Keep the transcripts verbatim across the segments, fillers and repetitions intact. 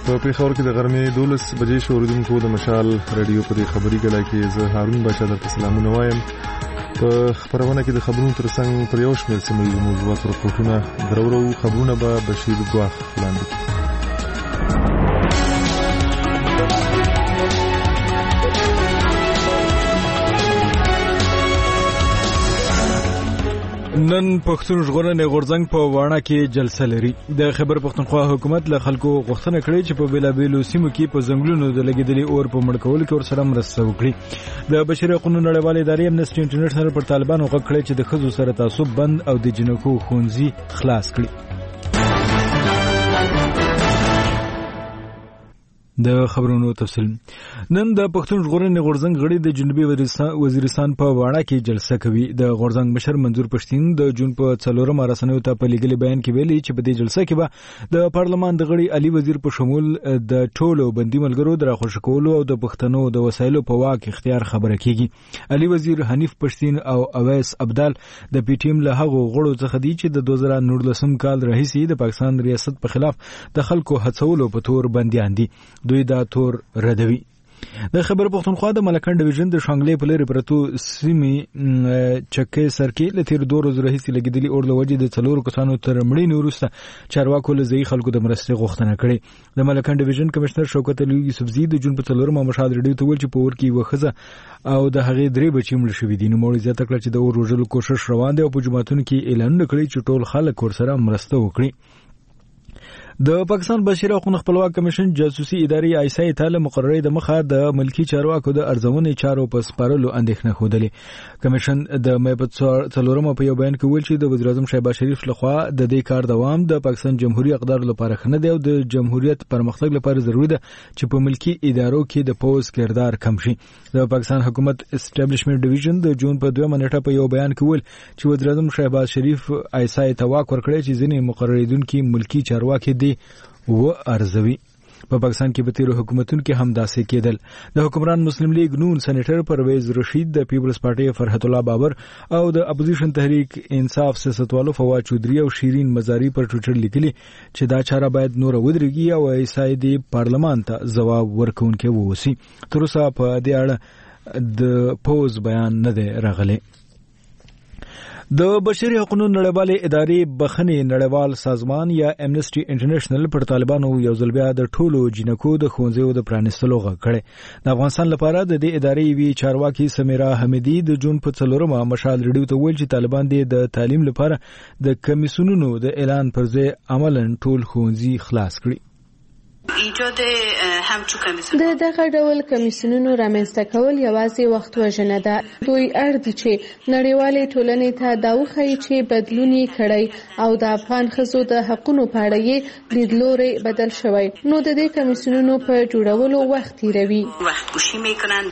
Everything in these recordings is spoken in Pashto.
په پیښور کې د غرمې دولس بجې شو. اوریدونکو د مشال رادیو په دې خبري کله کې زه هارون بچا درته سلامونه وایم. په خبرونه کې د خبرونو ترڅنګ پر یو شمېر سیمه ییزو موضوعاتو راپورټونه درورو. خبرونه به بشیر ګواښ وړاندې کړي. نن پښتون ژغورنې غورځنګ په واڼه کې جلسه لري. د خیبر پښتونخوا حکومت له خلکو غوښتنه کړې چې په بیلابیلو سیمو کې په ځنګلونو د لګېدلي اور په مړ کولو کې ورسره مرسته وکړي. د بشري حقوقو نړیوالې ادارې امنسټي انټرنیشنل پر طالبانو غږ کړی چې د ښځو سره تعصب بند او د جنکو ښوونځي خلاص کړي. د خبرونو تفصیل. نن د پښتون ژغورنې غورځنګ غړي د جنوبي وزیرستان په واڼه کې جلسه کوي. د غورځنګ مشر منظور پښتين د جون په څلورمه رسنیو ته په لګلي بیان کې ویلي چې په دې جلسه کې به د پارلمان د غړي علي وزیر په شمول د ټولو بندي ملګرو د راخوش کولو او د پښتنو د وسایلو په واک اختیار خبره کیږي. علي وزیر حنیف پښتين او اویس ابدال د پی ټی ایم له هغو غړو څخه دي چې د دوه زره نولسم کال راهیسې د پاکستان ریاست په خلاف د خلکو هڅولو په تور بنديان دي. دوی دا تور ردوي. د خیبر پښتونخوا د ملکن ډیویژن د شانګلې په لري پرتو سیمې چکې سرکې له تیر دوه ورځې راهیسې لګېدلي اور له وجې د څلورو کسانو تر مړینې وروسته چارواکو له ځایي خلکو د مرستې غوښتنه کړې. د ملکن ډیویژن کمشنر شوکت علي یوسفزي د جون په څلورمه مشهد ریډیو ته ویل چې په اور کې یوه ښځه او د هغې درې بچي مړه شوي دي. نوموړي زیاته کړه چې د اور وژلو کوشش روان دی او په جوماتونو کې اعلانونه کړي چې ټول خلک ورسره مرسته وکړي. د پاکستان بشري حقوقو خپلواک کمیشن جاسوسي ادارې آی سی ته له مقررې د مخه د ملکی چارواکو د ارزونې چارو په سپارلو اندېښنه خوده. کمیشن د مې په څلورمه په یو بیان کې ویل چې د وزیر اعظم شهباز شریف لخوا د دې کار دوام د پاکستان جمهوریت اقدار لپاره خنه دی او د جمهوریت پرمختګ لپاره ضروري ده چې په ملکی ادارو کې د پوز کردار کم شي. د پاکستان حکومت اسټابلیشمنت ډیویژن د جون په دویمه نیټه په یو بیان کې ویل چې وزیر اعظم شهباز شریف آی سی ته واک ورکړی چې ځینې مقرریدونکو ملکی چارواکي دي و ارزوي. په پاکستان کې په تیرو حکومتونو کې هم داسې کېدل. د حکمران مسلم لیگ نون سېنیټر پرویز رشید د پیپلز پارټي فرحت الله بابر او د اپوزیشن تحریک انصاف سیاستوالو فواد چودري او شیرین مزاری پر ټویټر لیکلي چې دا چاره باید نور ودرېږي او ایسای دی پارلمان ته ځواب ورکونکي ووسی. تر اوسه په دې اړه د پوز بیان نه دی راغلی. د بشري حقوقو نړیوالې ادارې بخښنې نړیوال سازمان یا امنسټي انټرنیشنل پر طالبانو یو ځل بیا د ټولو جنکو د ښوونځیو د پرانیستلو غږ کړی. د افغانستان لپاره د دې ادارې وی چارواکي سمیرا حمیدي د جون په څلورمه مشال ریډیو ته ویل چې طالبان د تعلیم لپاره د کمیسیونونو د اعلان پر ځای عملاً ټول ښوونځي خلاص کړي. ایجاد همچو کمیسیون د دغه ډول کمیسیونونو رامنځته کول یوازې وخت وژنه ده. دوی اړ دي چې نړیوالې ټولنې ته دا وښیي چې بدلون یې کړی او د افغان ښځو د حقونو په اړه یې لیدلوری بدل شوی، نو د دې کمیسیونونو په جوړولو وخت تیروي. وخت ګوشي میکنن.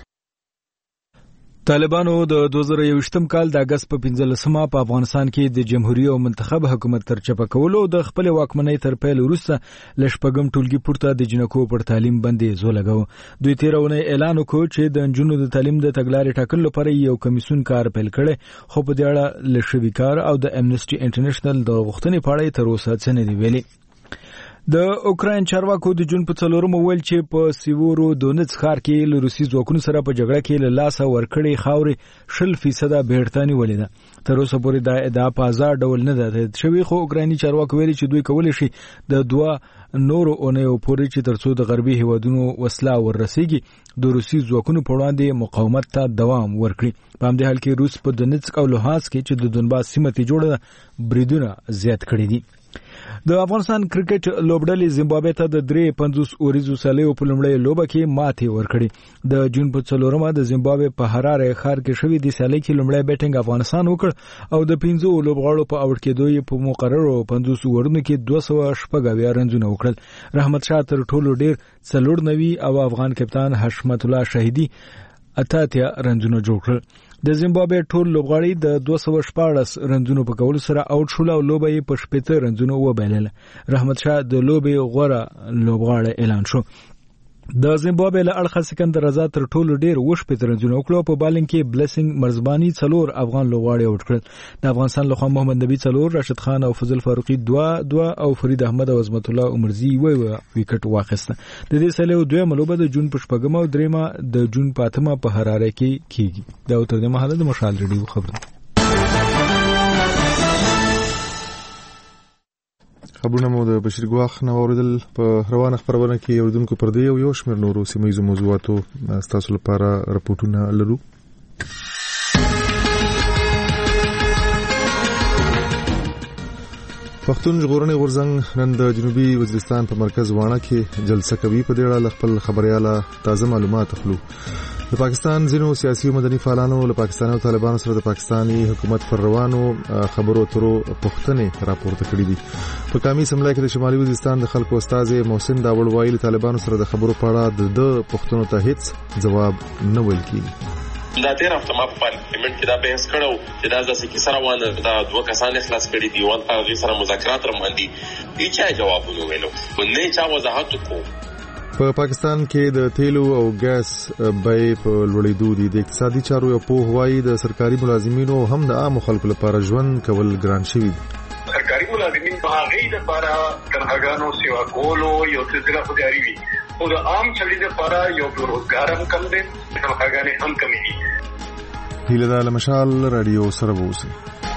طالبانو د دوه زره یوویشتم کال د اگست په پنځلسمه په افغانستان کې د جمهوریت او منتخب حکومت تر چپه کولو د خپل واکمنۍ تر پیل وروسته لشپږم ټولګي پورته د جنکو پر تعلیم باندې زو لګاو. دوی تیرونه اعلان وکړ چې د جنونو د تعلیم د تګلارې ټاکلو لپاره یو کمیسیون کار پیل کړي، خو په دې اړه لشوي کار او د امنسټي انټرنیشنل د غوښتنې په اړه تر اوسه څه نه دی ویلي. د اوکراین چارواکو د جون په څلورمه ویل چې په سیورو دونیتسک ښار کې له روسي ځواکونو سره په جګړه کې له لاسه ورکړې خاورې شل فیصده بیرته نیولې ده. تر اوسه پورې دا ادعا په ازاد ډول نه ده تایید شوې، خو اوکرایني چارواکو ویلي چې دوی کولی شي د دوه نورو اونیو پورې چې ترڅو د غربي هیوادونو وسله ورسیږي د روسي ځواکونو په وړاندې مقاومت ته دوام ورکړي. په همدې حال کې روس په دونیتسک او لوهانسک کې چې د دونباس سیمه ته جوړه بریدونه زیات کړي دي. د افغانستان کرکټ لوبډلې زیمبابوې ته د درې پنځوس اوریزو سالیو په لومړۍ لوبه کې ماتې ورکړې. د جون په څلورمه د زیمبابوې په حراره ښار کې شوې د سالۍ کې لومړی بیټینګ افغانستان وکړ او د پنځو لوبغاړو په اوټ کېدو یې په مقررو پنځوس اوورونو کې دوه سوه شپږ اویا رنزونه وکړل. رحمت شاه تر ټولو ډیر څلور نوي او افغان کپتان حشمت الله شهیدي اته اتیا رنزونه جوړ کړل. د زیمبابوې ټول لوبغاړي د دوه سوه شپاړس رنزونو په کولو سره اوټ شول او لوبه یې په شپېته رنزونو وبایلله. رحمت شاه د لوبې غوره لوبغاړی اعلان شو. د زیمبابوې له اړخه سکندر رضا تر ټولو ډیر وش په ترنځونه وکړو. په بالینګ کې بلیسنګ مرزبانی څلور افغان لوغاړي اوټ کړل. د افغانستان لخوا محمد نبی څلور، راشد خان او فضل فاروقي دوه دوه او فرید احمد او عظمت الله عمرزي یو وکټ واخیسته. د دې سلیو دوه ملوبه د جون په شپږم او درېمه د جون په اتمه په حراره کې کیږي. دا تر دې مهاله د مشال ریډیو خبر خبرونه مو د بشیر ګواخ نو اوریدل. په روانه خبرونه کې اوریدونکو پر دې او یو شمېر نورو سیمایي موضوعاتو تاسو لپاره راپورټونه لرو. پښتون ژغورنې غورځنګ نن د جنوبي وزیرستان په مرکز وانه کې جلسه کوي. په دې اړه خپل خبرياله تازه معلومات اخلو. د پاکستان ځینو سیاسي او مدني فعالانو له پاکستان او طالبانو سره د پاکستاني حکومت پر روانو خبرو اترو پوښتنې راپورته کړې دي. په قومي اسمبلی کې د شمالي وزیرستان د خلکو استاد محسن داوړ وایي طالبانو سره د خبرو په اړه د پوښتنو ته هیڅ جواب نه ویل کیږي. دا تیر هفته ما په پارلیمنت کې دا بحث کړو چې دا ځکه چې سره وانه دا دوه کسان اخلاص کړي دي او هغه سره مذاکرات روان دي. هیڅ جواب نه ویلو او نه چا وضاحت وکړو. په پاکستان کې د تیلو او ګاز بیې په لوړېدو دي. د اقتصادي چارو یو پوه وایي د سرکاري ملازمینو هم د عام خلکو لپاره ژوند کول ګران شوی دي. سرکاري ملازمین په هغه لپاره تنهاګانو سیوا کولو یو څه خو جاری وي او د عام چلي لپاره یو روزګار هم کم دي، تنهاګانې هم کمې دي. هیله ده له مشال رادیو سره ووسئ.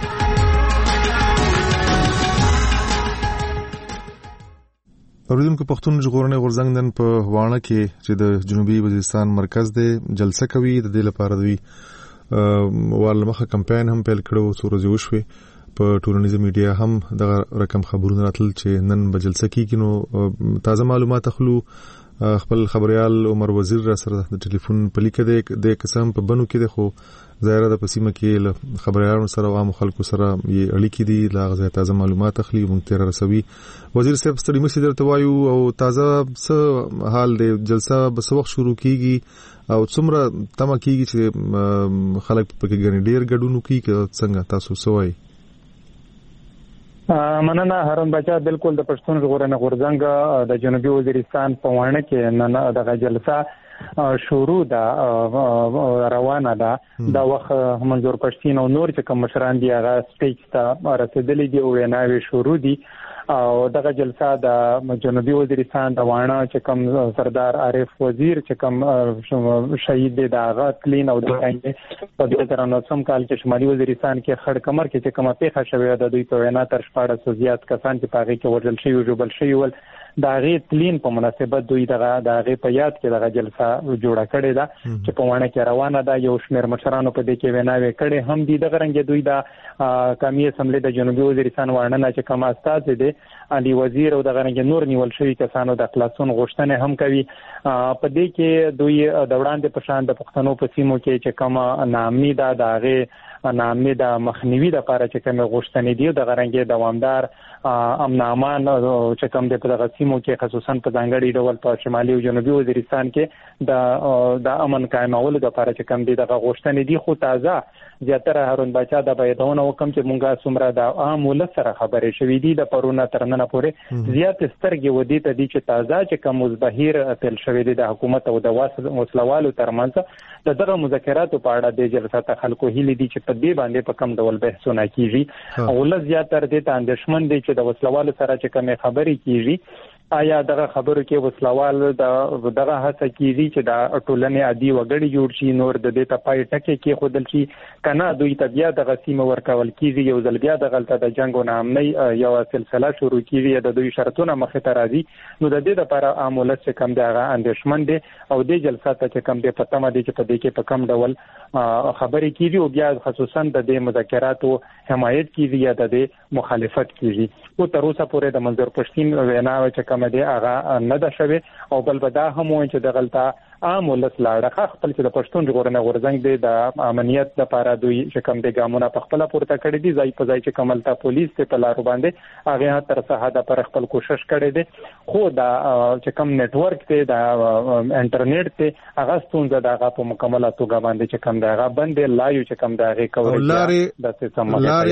اوریدونکو پښتون ژغورنې غورځنګ نن په وانه کې چې د جنوبي وزیرستان مرکز دی جلسه کوي. د دې لپاره دوی والمخه کمپاین هم پیل کړو. څو ورځې وشوې په ټولنیزه میډیا هم دغه رقم خبرونه راتل چې نن به جلسه کیږي. نو تازه معلومات اخلو. خپل خبريال عمر وزیر را سره د ټلیفون په لیکه د قسم په بنو کې د خو ظاهره د پسیمه کې له خبريالانو سره او عام خلکو سره یې اړیکې دي. لا غزه تازه معلومات اخلي مونږ تیر رسوي. وزیر صاحب ستړي مې درته وایو او تازه څه حال دی؟ جلسه به څه وخت شروع کیږي او څومره تمه کیږي چې خلک په کې غني ډیر ګډون کوي که څنګه تاسو سوای؟ مننه هارون بچا. بالکل د پښتون ژغورنې غورځنګ د جنوبي وزیرستان په وانه کې نن دغه جلسه شروع ده روانه ده. دا وخت منظور پښتين او نور چې کوم مشران دي هغه سټیج ته رسیدلي دي او ویناوي شروع دي. او دغه جلسه د جنوبي وزیرستان د وانه چې کوم سردار عارف وزیر چې کوم شهید دی دغه تلین او د په دې ترانو سم کال کې شمالي وزیرستان کې خړ کمر کې چې کومه پیښه شوې ده دوی په وینا تر شپږ سوه زیات کسان چې پاغي کې ورجل شي او جوړل شي ول د هغه تلین په مناسبت دوی دغه د هغه په یاد کې دغه جلسه جوړه کړې ده چې په وانه کې روانه ده. یو شمېر مشرانو په دې کې ویناوي کړې هم دي. دغه رنګ دوی د قومي اسمبلی د جنوبي وزیرستان وانه نه چې کوم استاد دي علي وزیر او دغه رنګ نور نیول شوی کسانو د خلاصون غوښتنه هم کوي. په دې کې دوی د وړاندې په شان د پښتنو په سیمو کې چې کوم نامي ده د هغه نامي د مخنیوي د لپاره چې کوم غوښتنې دي د غرنګ دوامدار امن امان چې کوم د په سیمو کې خصوصا په ځانګړي ډول په شمالي او جنوبي وزیرستان کې د د امن قائمولو د لپاره چې کوم دغه غوښتنې دي. خو تازه زیاتره هارون بچا د بيدونه وکم چې مونږه سمره د عام ولس سره خبرې شوې دي د پرونه ترننه پورې زیات سترګې ودی ته دي چې تازه چې کوم مزبهیر تل شوې دي د حکومت او د وسلوالو ترمنځ د دغه مذاکراتو په اړه د جلسه ته خلکو هیلې دي چې په دې باندې په کم ډول بحثونه کیږي. او ولس زیاتره د اندېښمن دي چې د وسلوالو سره چې کوم خبرې کیږي آیا دغه خبرو کې وسلوال د دغه هڅه کیږي چې د ټولنې عادي وګړي جوړ شي نور د دې ته پای ټکي کې خودل شي کنه دوی ته بیا د غسیمه ورکول کیږي یو ځل بیا د غلطه د جنگ او نامنۍ یو سلسله شروع کیږي د دوی شرطونه مخه ته راځي. نو د دې لپاره عامله چې کم دغه اندېښمن دي او د جلسه ته چې کم دي پته مده چې په دې کې په کم ډول خبرې کیږي او بیا خصوصا د دې مذاکراتو حمایت کیږي یا د دې مخالفت کیږي. او تر اوسه پورې د منظور پښتين وینا چې کوم دی هغه نه ده شوی او بل بدا هم چې د غلطه عام ولس لاړه خپل چې د پښتون ژغورنې غورځنګ دی د امنیت لپاره دوی چې کوم د ګامونه په خپل پورته کړی دي ځای په ځای چې کملتا پولیس ته په لارو باندې هغه تر څه حد پر خپل کوشش کړی دي. خو دا چې کوم نتورک ته د انټرنیټ ته هغه ستونزه دغه په مکمله توګه باندې چې کوم دغه باندې لایو چې کوم دغه کوي د څه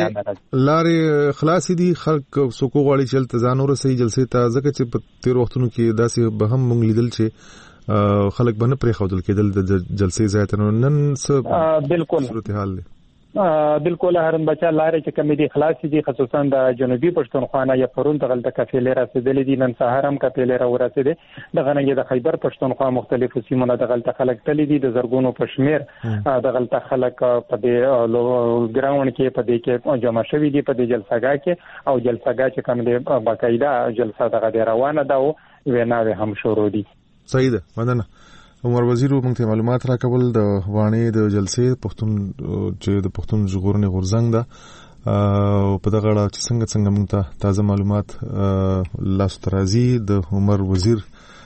سمه لارې خلاص دي خلک سکو غواړي چې تزانور سي جلسه ته ځکه چې په تیر وختونو کې داسې به هم مونږ لیدل چې خلک باندې پرې خودل کېدل د جلسې ځای ته نن څه بالکل صورتحال دی بالکل هرن بچا لارې چې کمی دي خلاص دي خصوصا د جنوبي پښتونخوا یا پرون دغه د کفیلې رسیدلې دي نن سهار هم کفیلې را ورسېده دغه نه د خیبر پښتونخوا مختلفو سیمو نه دغه خلک تللی دي د زرګونو پښمیر دغه خلک په دې ګراوند کې په دې کې جمع شوي دي په دې جلسهګاه کې او جلسهګاه چې کوم دي باقاعده جلسه دغه روانه ده او ویناوي هم شروع دي. صحیح ده مننه. عمر وزیر موږ ته معلومات راکول د وانې د جلسې پښتون چې د پښتون ژغورنې غورځنګ ده او په دغه اړه چې څنګه څنګه موږ ته تازه معلومات لاس ترازی د عمر وزیر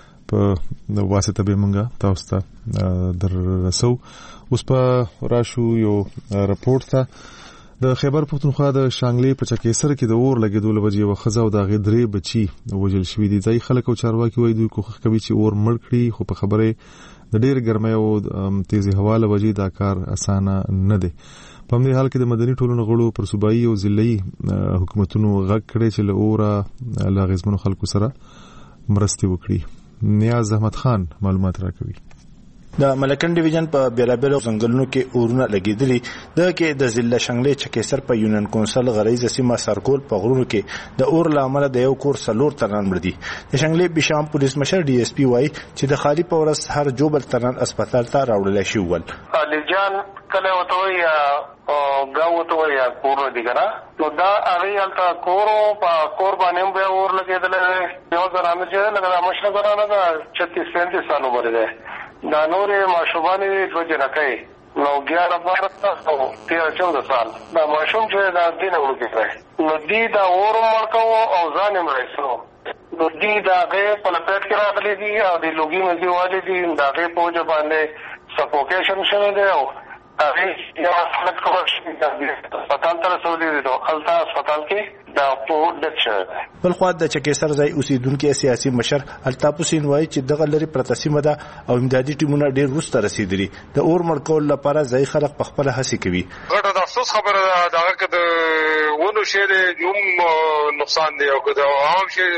په واسطه به موږ تاسو ته در رسو. اوس په راشو یو راپورټ ته د خیبر پښتونخوا د شانګلې په چکېسر کې د اور لګېدو له وجې وخزاو د غدرې بچي وجل شوې دي. ځای خلک او چارواکي وایي دوی کوښښ کوي چې اور مړ کړي خو په خبره د ډېر ګرمۍ او تیزی هوا له وجې دا کار اسانه نه دی. په همدې حال کې د مدني ټولنو غړو پر صوبایي او ضلعي حکومتونو غږ کړی چې له اوره له اغېزمنو خلکو سره مرستې وکړي. نیاز احمد خان معلومات راکوي. د ملکن ډیویژن په بیلابیلو ځنګلونو کې اورونه لګیدلي د کې د ضلع شنګلې چکېسر په یونین کونسل غریزه سیمه سرکول په غرونو کې د اور لامل د یو کور سلور تنان مړ دي. د شنګلې بشام پولیس مشر ډي اس پی وايي چې د خالی په ورځ هر جوبل تنان هسپتال ته راوړل شي ول. علي جان کله وته یا گاو ته یا کور دی کنه نو دا هغه التا کورو په کور باندې به اور لګیدل یو ځرانه چې لګا مشر ځرانه دا छत्तीस पैंतीस سال عمر ده دا نورې ماشومانې د جنکې نو ګیاره بارسته او تیرا چودہ سال دا ماشوم چې دا دینه ورکې نو دی دا اور مړکو او ځان یې مړیسو نو دی دا غې په لپیټ کې راغلي دي او د لوګي مزي والي دي دا غې په وجه باندې سفوکیشن شوی دی او هغه یو خلک کوم شي دا هسپتال ته رسولي دي نو خلتا هسپتال کې دا په ډک شوی دی. بل خو د چکېسر ځای اوسیدونکو سیاسي مشر الطاف حسین وايي چې دغه لري پرتسیمه ده او امدادي ټیمونه ډېر وروسته رسیدلي د اور مړکول لپاره ځای خلک په خپل هڅې کوي. غټه د افسوس خبره ده دا که د ونو شی هم نقصان دی او که د عام شی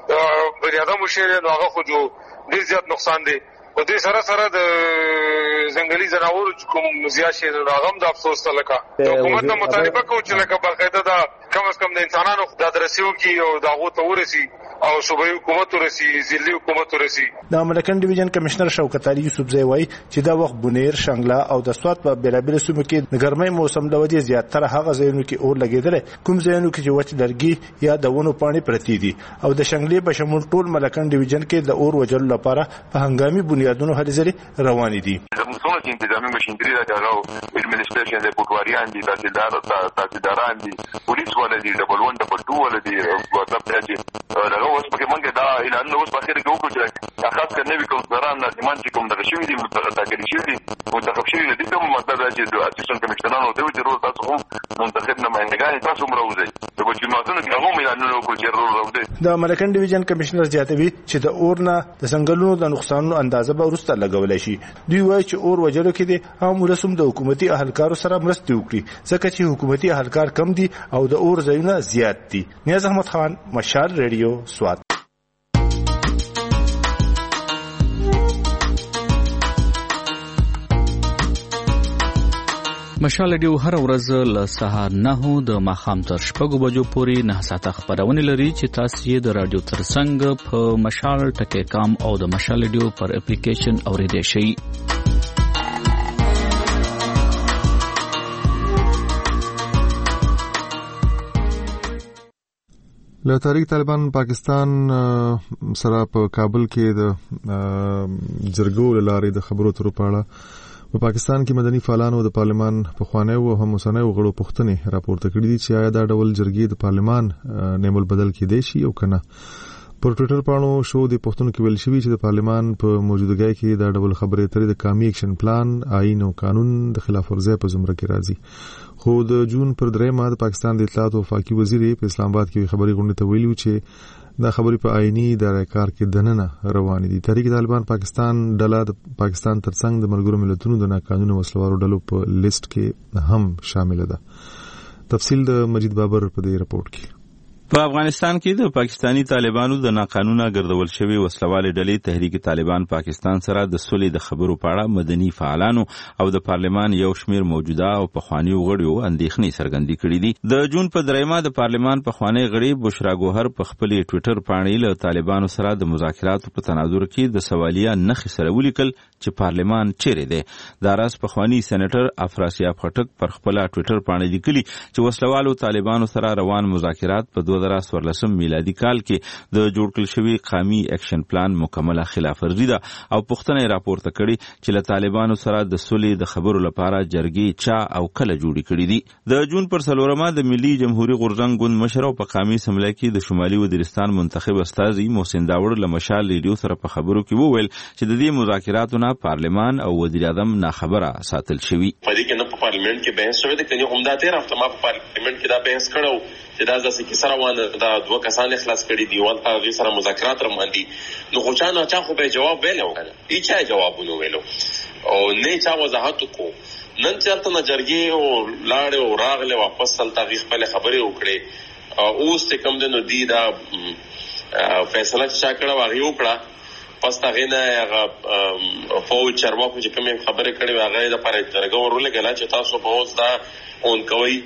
بني ادمو شی نو هغه خو ډېر زیات نقصان دی. او دې سره سره د ځنګلي ځناورو کوم زیات شي نو هغه هم د افسوس لکه حکومت ته مطالبه کوي چې لکه باقاعده دا کم از کم د انسانانو د درسیو کې او د هغو ته ورسي او صوبایي حکومت ورسي ضلعي حکومت ورسي. د ملکن ډیویژن کمشنر شوکت علي یوسف زئی وايي چې دا وخت بونیر شنګلا او د سوات په بیلابل سیمو کې د ګرمۍ موسم د وجې زیاتره هغه ځایونو کې اور لګیدل کوم ځایونو کې چې وچ لرګي یا د ونو پاڼې پرتی دي او د شنګلې په شمول ټول ملکن ډیویژن کې د اور وجلو لپاره په هنګامي بنیادونو هلې ځلې روانې دي. زموږ چې انتظامی مشینری راځو ایڈمنسټریشن د پټواریان دي تحصیلدار تحصیلداران دي پولیس ولې دي ډبل ون ډبل ټو ولې دي مطلب دا چې هغه اوس پکې مونږ دا اعلان اوس په اخر کې وکړو چې خاص کر نوی کونسلران د ایمان چې کوم د شوی دي متقاعد شوی دي منتخب شوی دي کوم مطلب دا چې د اسیسټنټ کمشنرانو ته وایي چې تاسو هم منتخب نمائندګان تاسو مروزي د بچیماتونو کې هغه اعلان وکړو چې روزه د ملکن ډیویژن کمشنر زیاتوي چې د اورنا د څنګهلونو د نقصانونو اندازه به ورسته لګولای شي. دوی وایي چې اور وجلو کې دي او مرسوم د حکومتي اهلکارو سره مرسته وکړي ځکه چې حکومتي اهلکار کم دي او د اور ځایونه زیات دي. نیاز احمد خان مشال ریډیو سوات. مشال ډیو هر ورځ له سهار نه د ماښام تر شپږو بجو پورې نه ساعته خبرونه لري چې تاسو یې د رادیو ترڅنګ په مشال ټکی کام او د مشال ډیو پر اپلیکیشن اوریدئ شئ. له تحریک طالبان پاکستان سره په کابل کې د جرګو لارې د خبرو ترو پاړه په پاکستان کې مدني فعالانو د پارلمان په خوانه او هم اوسنیو غړو پښتنې راپورته کړې دي چې آیا دا ډول جرګې د پارلمان نیمل بدل کې دی شي او کنه. پر ټویټر باندې شو د پښتون کې ویل شوی چې د پارلمان په موجودګۍ کې دا ډول خبرې ترې د کامی اکشن پلان آئین او قانون د خلاف ورزۍ په زمره کې راځي. خو د جون پر درېمه د پاکستان د اطلاعات او وفاقي وزیر په اسلام آباد کې خبري غونډه ته ویلو چې دا خبرې په آئینی دایره کار کې دننه روان دي. تحریک طالبان پاکستان ډله د پاکستان ترڅنګ د ملګرو ملتونو د ناقانونه وسلوارو ډلو په لیست کې هم شامل ده. تفصیل د مجید بابر په دې رپورت کې. په افغانستان کې د پاکستانی طالبانو د ناقانونه ګرځول شوی وسلواله ډلې تحریک طالبان پاکستان سره د سولې د خبرو په اړه مدني فعالانو او د پارلمان یو شمیر موجوده او پخوانی غړیو اندېښنې څرګندې کړې دي. د جون په دریمه د پارلمان پخوانی غړي بشرا ګوهر په خپل ټوئیټر باندې له طالبانو سره د مذاکراتو په تناظر کې د سوالیه نخښې سره ولیکل چې پارلمان چیرې دی. د راس پخوانی سېنیټر افراسیاب خټک پر خپل ټوئیټر باندې لیکلي چې وسلوالو طالبانو سره روان مذاکرات په دو زره څوارلسم میلادي کال کې د جوړ کړل شوی قومي اکشن پلان مکمله خلاف ورزي ده او پوښتنه راپورته کړي چې له طالبانو سره د سولې د خبرو لپاره جرګې چا او کله جوړې کړې دي. د جون پر څلورمه د ملي جمهوریت غورځنګ ګوند مشر او په قومي اسمبلی کې د شمالي وزیرستان منتخب استازي محسن داوړ له مشال ریډیو سره په خبرو کې وویل چې د دې مذاکراتو نه پارلمان او وزیر اعظم ناخبره ساتل شوی. په دې کې نه په پارلمان کې بحث شوی د کني همدا تیر هفته ما په پارلمان کې دا بحث کړو چې دا ځکه چې سره وانه دا دوه کسان اخلاص کړي دی ول هغه سره مذاکرات روان دي. نو خو چا نه چا خو به جواب ویلو کنه هیڅ جواب نه ویلو او نه چا وضاحت کو نن چرته نه جرګي او لاړ او راغله واپس تل تاریخ په خبرې وکړي او اوس ته کم دنو دی دا فیصله چا کړه واغی وکړه پس تا غینه هغه فوج چرواکو چې کوم خبره کړي هغه د پاره جرګه ورول غلا چې تاسو په اوس دا اون کوي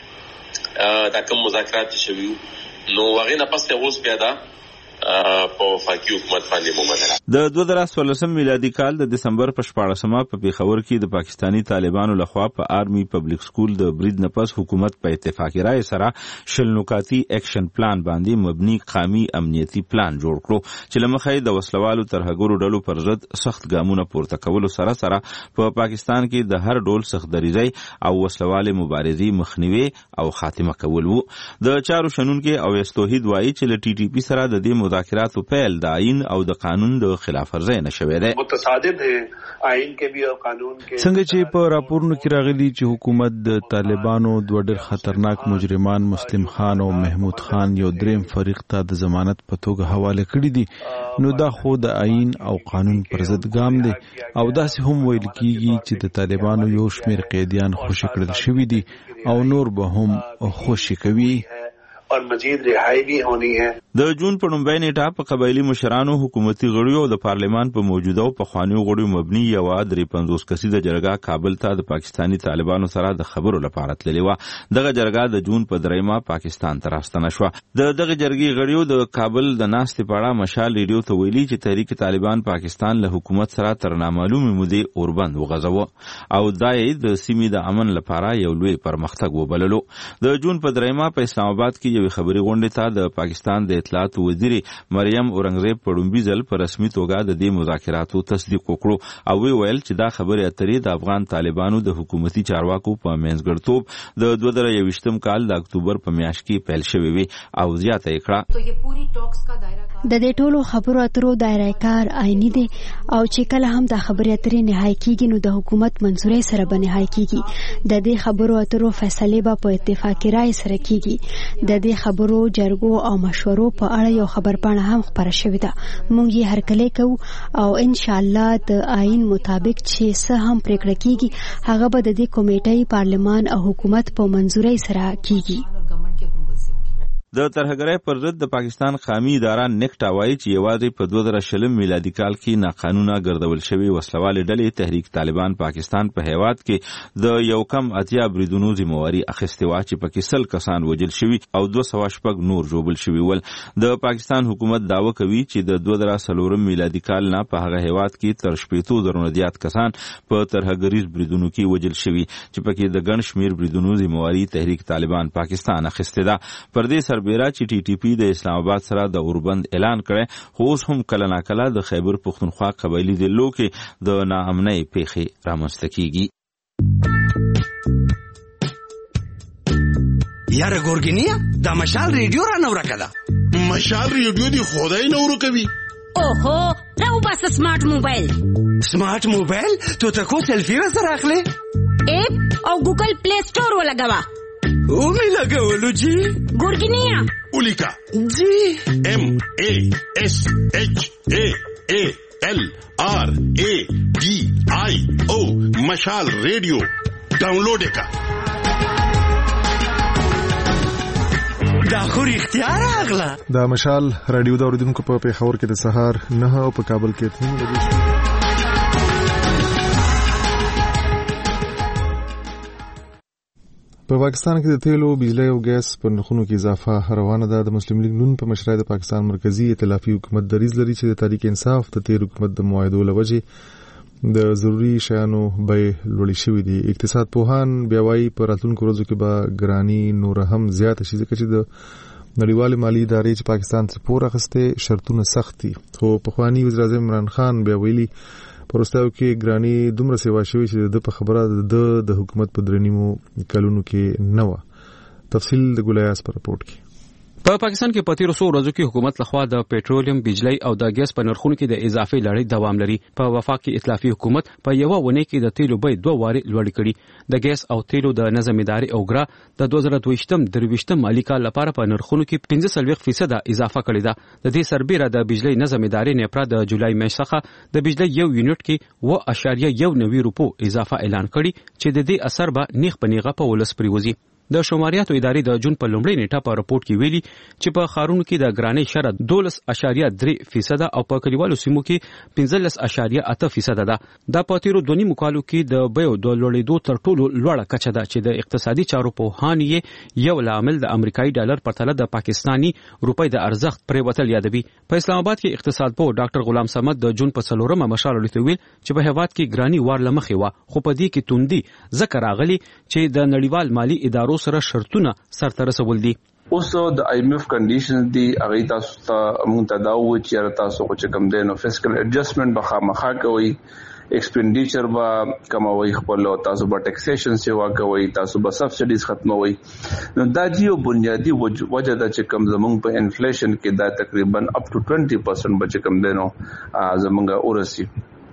دا کوم مذاکرات شوي نو هغه نه پس ته اوس بیا دا په فاقي حکومت باندې مومنه. د دوه زره څوارلسم میلادي کال د دسمبر په شپاړسمه په پیښور کې د پاکستانی طالبانو لخوا په آرمي پبلک سکول د برید نه پس حکومت په اتفاقی رائے سره شل نکاتی اکشن پلان باندې مبني قومي امنیتي پلان جوړ کړو چې لمخې د وسلوالو ترهګرو ډلو پر ضد سخت ګامونه پورته کولو سره سره په پاکستان کې د هر ډول سخت دریزي او وسلواله مبارزي مخنیوي او خاتمه کول وو. د چارو شنونکو او استوحید وایي چې ل ټي ټي پی سره د دې مذاکراتو پیل د آئین او د قانون د خلاف ورزي نشوي دی. متصادم دی آئین کې بھی او قانون کې څنګه چې په راپورونو کې راغلي چې حکومت د طالبانو دوه ډېر خطرناک مجرمان مسلم خان او محمود خان یو دریم فریق ته د ضمانت په توګه حواله کړی دي نو دا خو د آئین او قانون پر ضد ګام دی او داسې هم ویل کیږي چې د طالبانو یو شمېر قیدیان خوشي کړل شوي دي او نور به هم خوشي کوي اور مزید رهایی بھی ہونی ہے. د جون په لومړۍ نیټه په قبایلی مشرانو حکومتي غړیو او د پارلمان په موجوده او پخوانیو غړیو مبني یو درې پنځوس کسیزه جرګه کابل ته د پاکستانی طالبانو سره د خبرو لپاره تللې و. دغه جرګه د جون په دریمه پاکستان ته راستنه شو. د دغه جرګې غړیو د کابل د ناستې په اړه مشال ریډیو ته ویلي چې تحریک طالبان پاکستان له حکومت سره تر نامعلومه مودې اوربند وغځاوه او دا یې د سیمې د امن لپاره یو لوی پرمختګ وبللو. د جون په دریمه په اسلام آباد کې یو خبري غونډه ته د پاکستان د اطلاعات وزیر مریم اورنګزیب په لومړي ځل په رسمي توګه د دې مذاکراتو تصدیق وکړو او وی ویل چې دا خبره اترې د افغان طالبانو د حکومتي چارواکو په منځګړتوب د دوه زره یوویشتم کال د اکتوبر په میاشت کې پیل شوې وي او زیاته یې کړه د دې ټولو خبرو اترو دایره کار آئینی دی او چې کله هم د خبرې اترې نهایی کیږي نو د حکومت منځوري سره به نهایی کیږي. د دې خبرو اترو فیصله به په اتفاقی رائے سره کیږي. د دې خبرو جرګو او مشورو په اړه یو خبرپاڼه هم خپره شوې ده. موږ یې هرکلی کوو او ان شاء الله د آئین مطابق چې څه هم پریکړه کیږي هغه به د دې کمیټې پارلمان او حکومت په منځوري سره کیږي. د ترهګرۍ پر ضد د پاکستان قومي اداره نیکټا وایي چې یوازې په دوه زره شلم میلادي کال کې ناقانونه ګرځول شوی وسلواله ډلې تحریک طالبان پاکستان په هیواد کې د یو کم اتیا بریدونو ذمہواری اخیستې وه چې پکې سل کسان وژل شوي او دوه سوه شپږ نور ژوبل شوي ول. د پاکستان حکومت دعوه کوي چې د دوه زره څلورم میلادي کال نه په هغه هیواد کې تر شپېتو زرو نه زیات کسان په ترهګریز بریدونو کې وژل شوي چې پکې د ګڼ شمېر بریدونو ذمہواری تحریک طالبان پاکستان اخیستې ده. پر دې سربیره چې ټي ټي پی د اسلام آباد سره د اوربند اعلان کړي خو اوس هم کله ناکله د خیبر پختونخوا قبایلی ضلعو کې د ناامنۍ پیښې رامنځته کیږي. یاره ګورګینیا دا مشال ریډیو را نو راکړه. مشال ریډیو دی خدای نو ورکوي. اوهو راو بس سمارټ موبایل. سمارټ موبایل تو تکو سیلفي وسره اخلي اپ او ګوګل پلی سٹور ولګوا او می لګولو جی ګورګینیا اولیکا جی ایم ای ایس ایچ ای ای ایل آر ای ڈی آئی او مشال ریڈیو ڈاؤنلوڈ کا دا خو اختیار اغلا دا مشال رادیو دا اوریدونکو په پیښور کې د سهار نه او په کابل کې تین بجې په پاکستان کې د تیلو، بجلی او ګاز په نرخونو کې اضافه روانه ده. د مسلم لیگ نون په مشرۍ د پاکستان مرکزی ائتلافي حکومت دریځ لري چې د تحریک انصاف د تیر حکومت د معاهدو لوجې د ضروري شیانو بیې لوړې شوې دي. اقتصاد پوهان بیا وایي په راتلونکو ورځو کې به ګراني نور هم زیاته شي ځکه چې د نړیوالې مالي ادارې چې پاکستان ترې پور اخیستې شرطونه سخت دي. خو پخوانی وزیر اعظم عمران خان بیا ویلي پروستاو کې ګراني دومره سیوا شوی چې د په خبره د د حکومت په درنیمو کلونو کې نه و. تفصیل د ګولیاس پر رپورټ کې. په پاکستان کې په تیرو څو ورځو کې حکومت لخوا د پېټرولیم، بجلی او د ګاز په نرخونو کې د اضافي لړۍ دوام لري. په وفاقي ائتلافي حکومت په یو ونه کې د تیلو بیې دوه واري لوړ کړي. د ګاز او تیلو د نظم ادارې او ګرا د دوه زره دوه یم درويشتم مالي کال لپاره په نرخونو کې پنځه څلوېښت فیصد اضافه کړې ده. د دې سربېره د بجلی نظم ادارې نه پر د جولای میاشتې څخه د بجلی یو یونټ کې و اشاریه یو نوي روپو اضافه اعلان کړي چې د دې اثر به نیغ په نیغه په ولس پریوزي. د شماریاتو ادارې د جون په لومړۍ نیټه په رپورت کې ویلي چې په خارونو کې د ګرانۍ شرح دولس اشاریه درې فیصد او په کلیوالو سیمو کې پنځلس اشاریه اته فیصد ده. دا په تیرو دوه نیمو کالو کې د بیو د لوړېدو تر ټولو لوړه کچه ده چې د اقتصادي چارو پوهان یې یو لامل د امریکایي ډالر پرتله د پاکستاني روپۍ د ارزښت پریوتل یادوي. په اسلام آباد کې اقتصاد پوه ډاکټر غلام صمد د جون په څلورمه مشال لته ویل چې په هیواد کې ګراني وار لمخې و خو په دې کې توندي ذکر راغلي چې د نړیوال مالي ادارو سره شرطونه سرته رسول دي. اوس د آی ایم ایف کنډیشنز دی هغه تاسو ته مونږ ته دا و چې تاسو خو چې کوم دی نو فیسکل ایڈجسټمنټ به خامخا کوي، ایکسپینډیچر به کموي، خپل تاسو به ټیکسیشن سیوا کوي، تاسو به سبسیډیز ختموي. نو دا یو بنیادی وجه ده چې کوم زمونږ په انفلیشن کې دا تقریبا اپ ټو بیس پرسنټ به کوم دی نو زمونږ اورسي.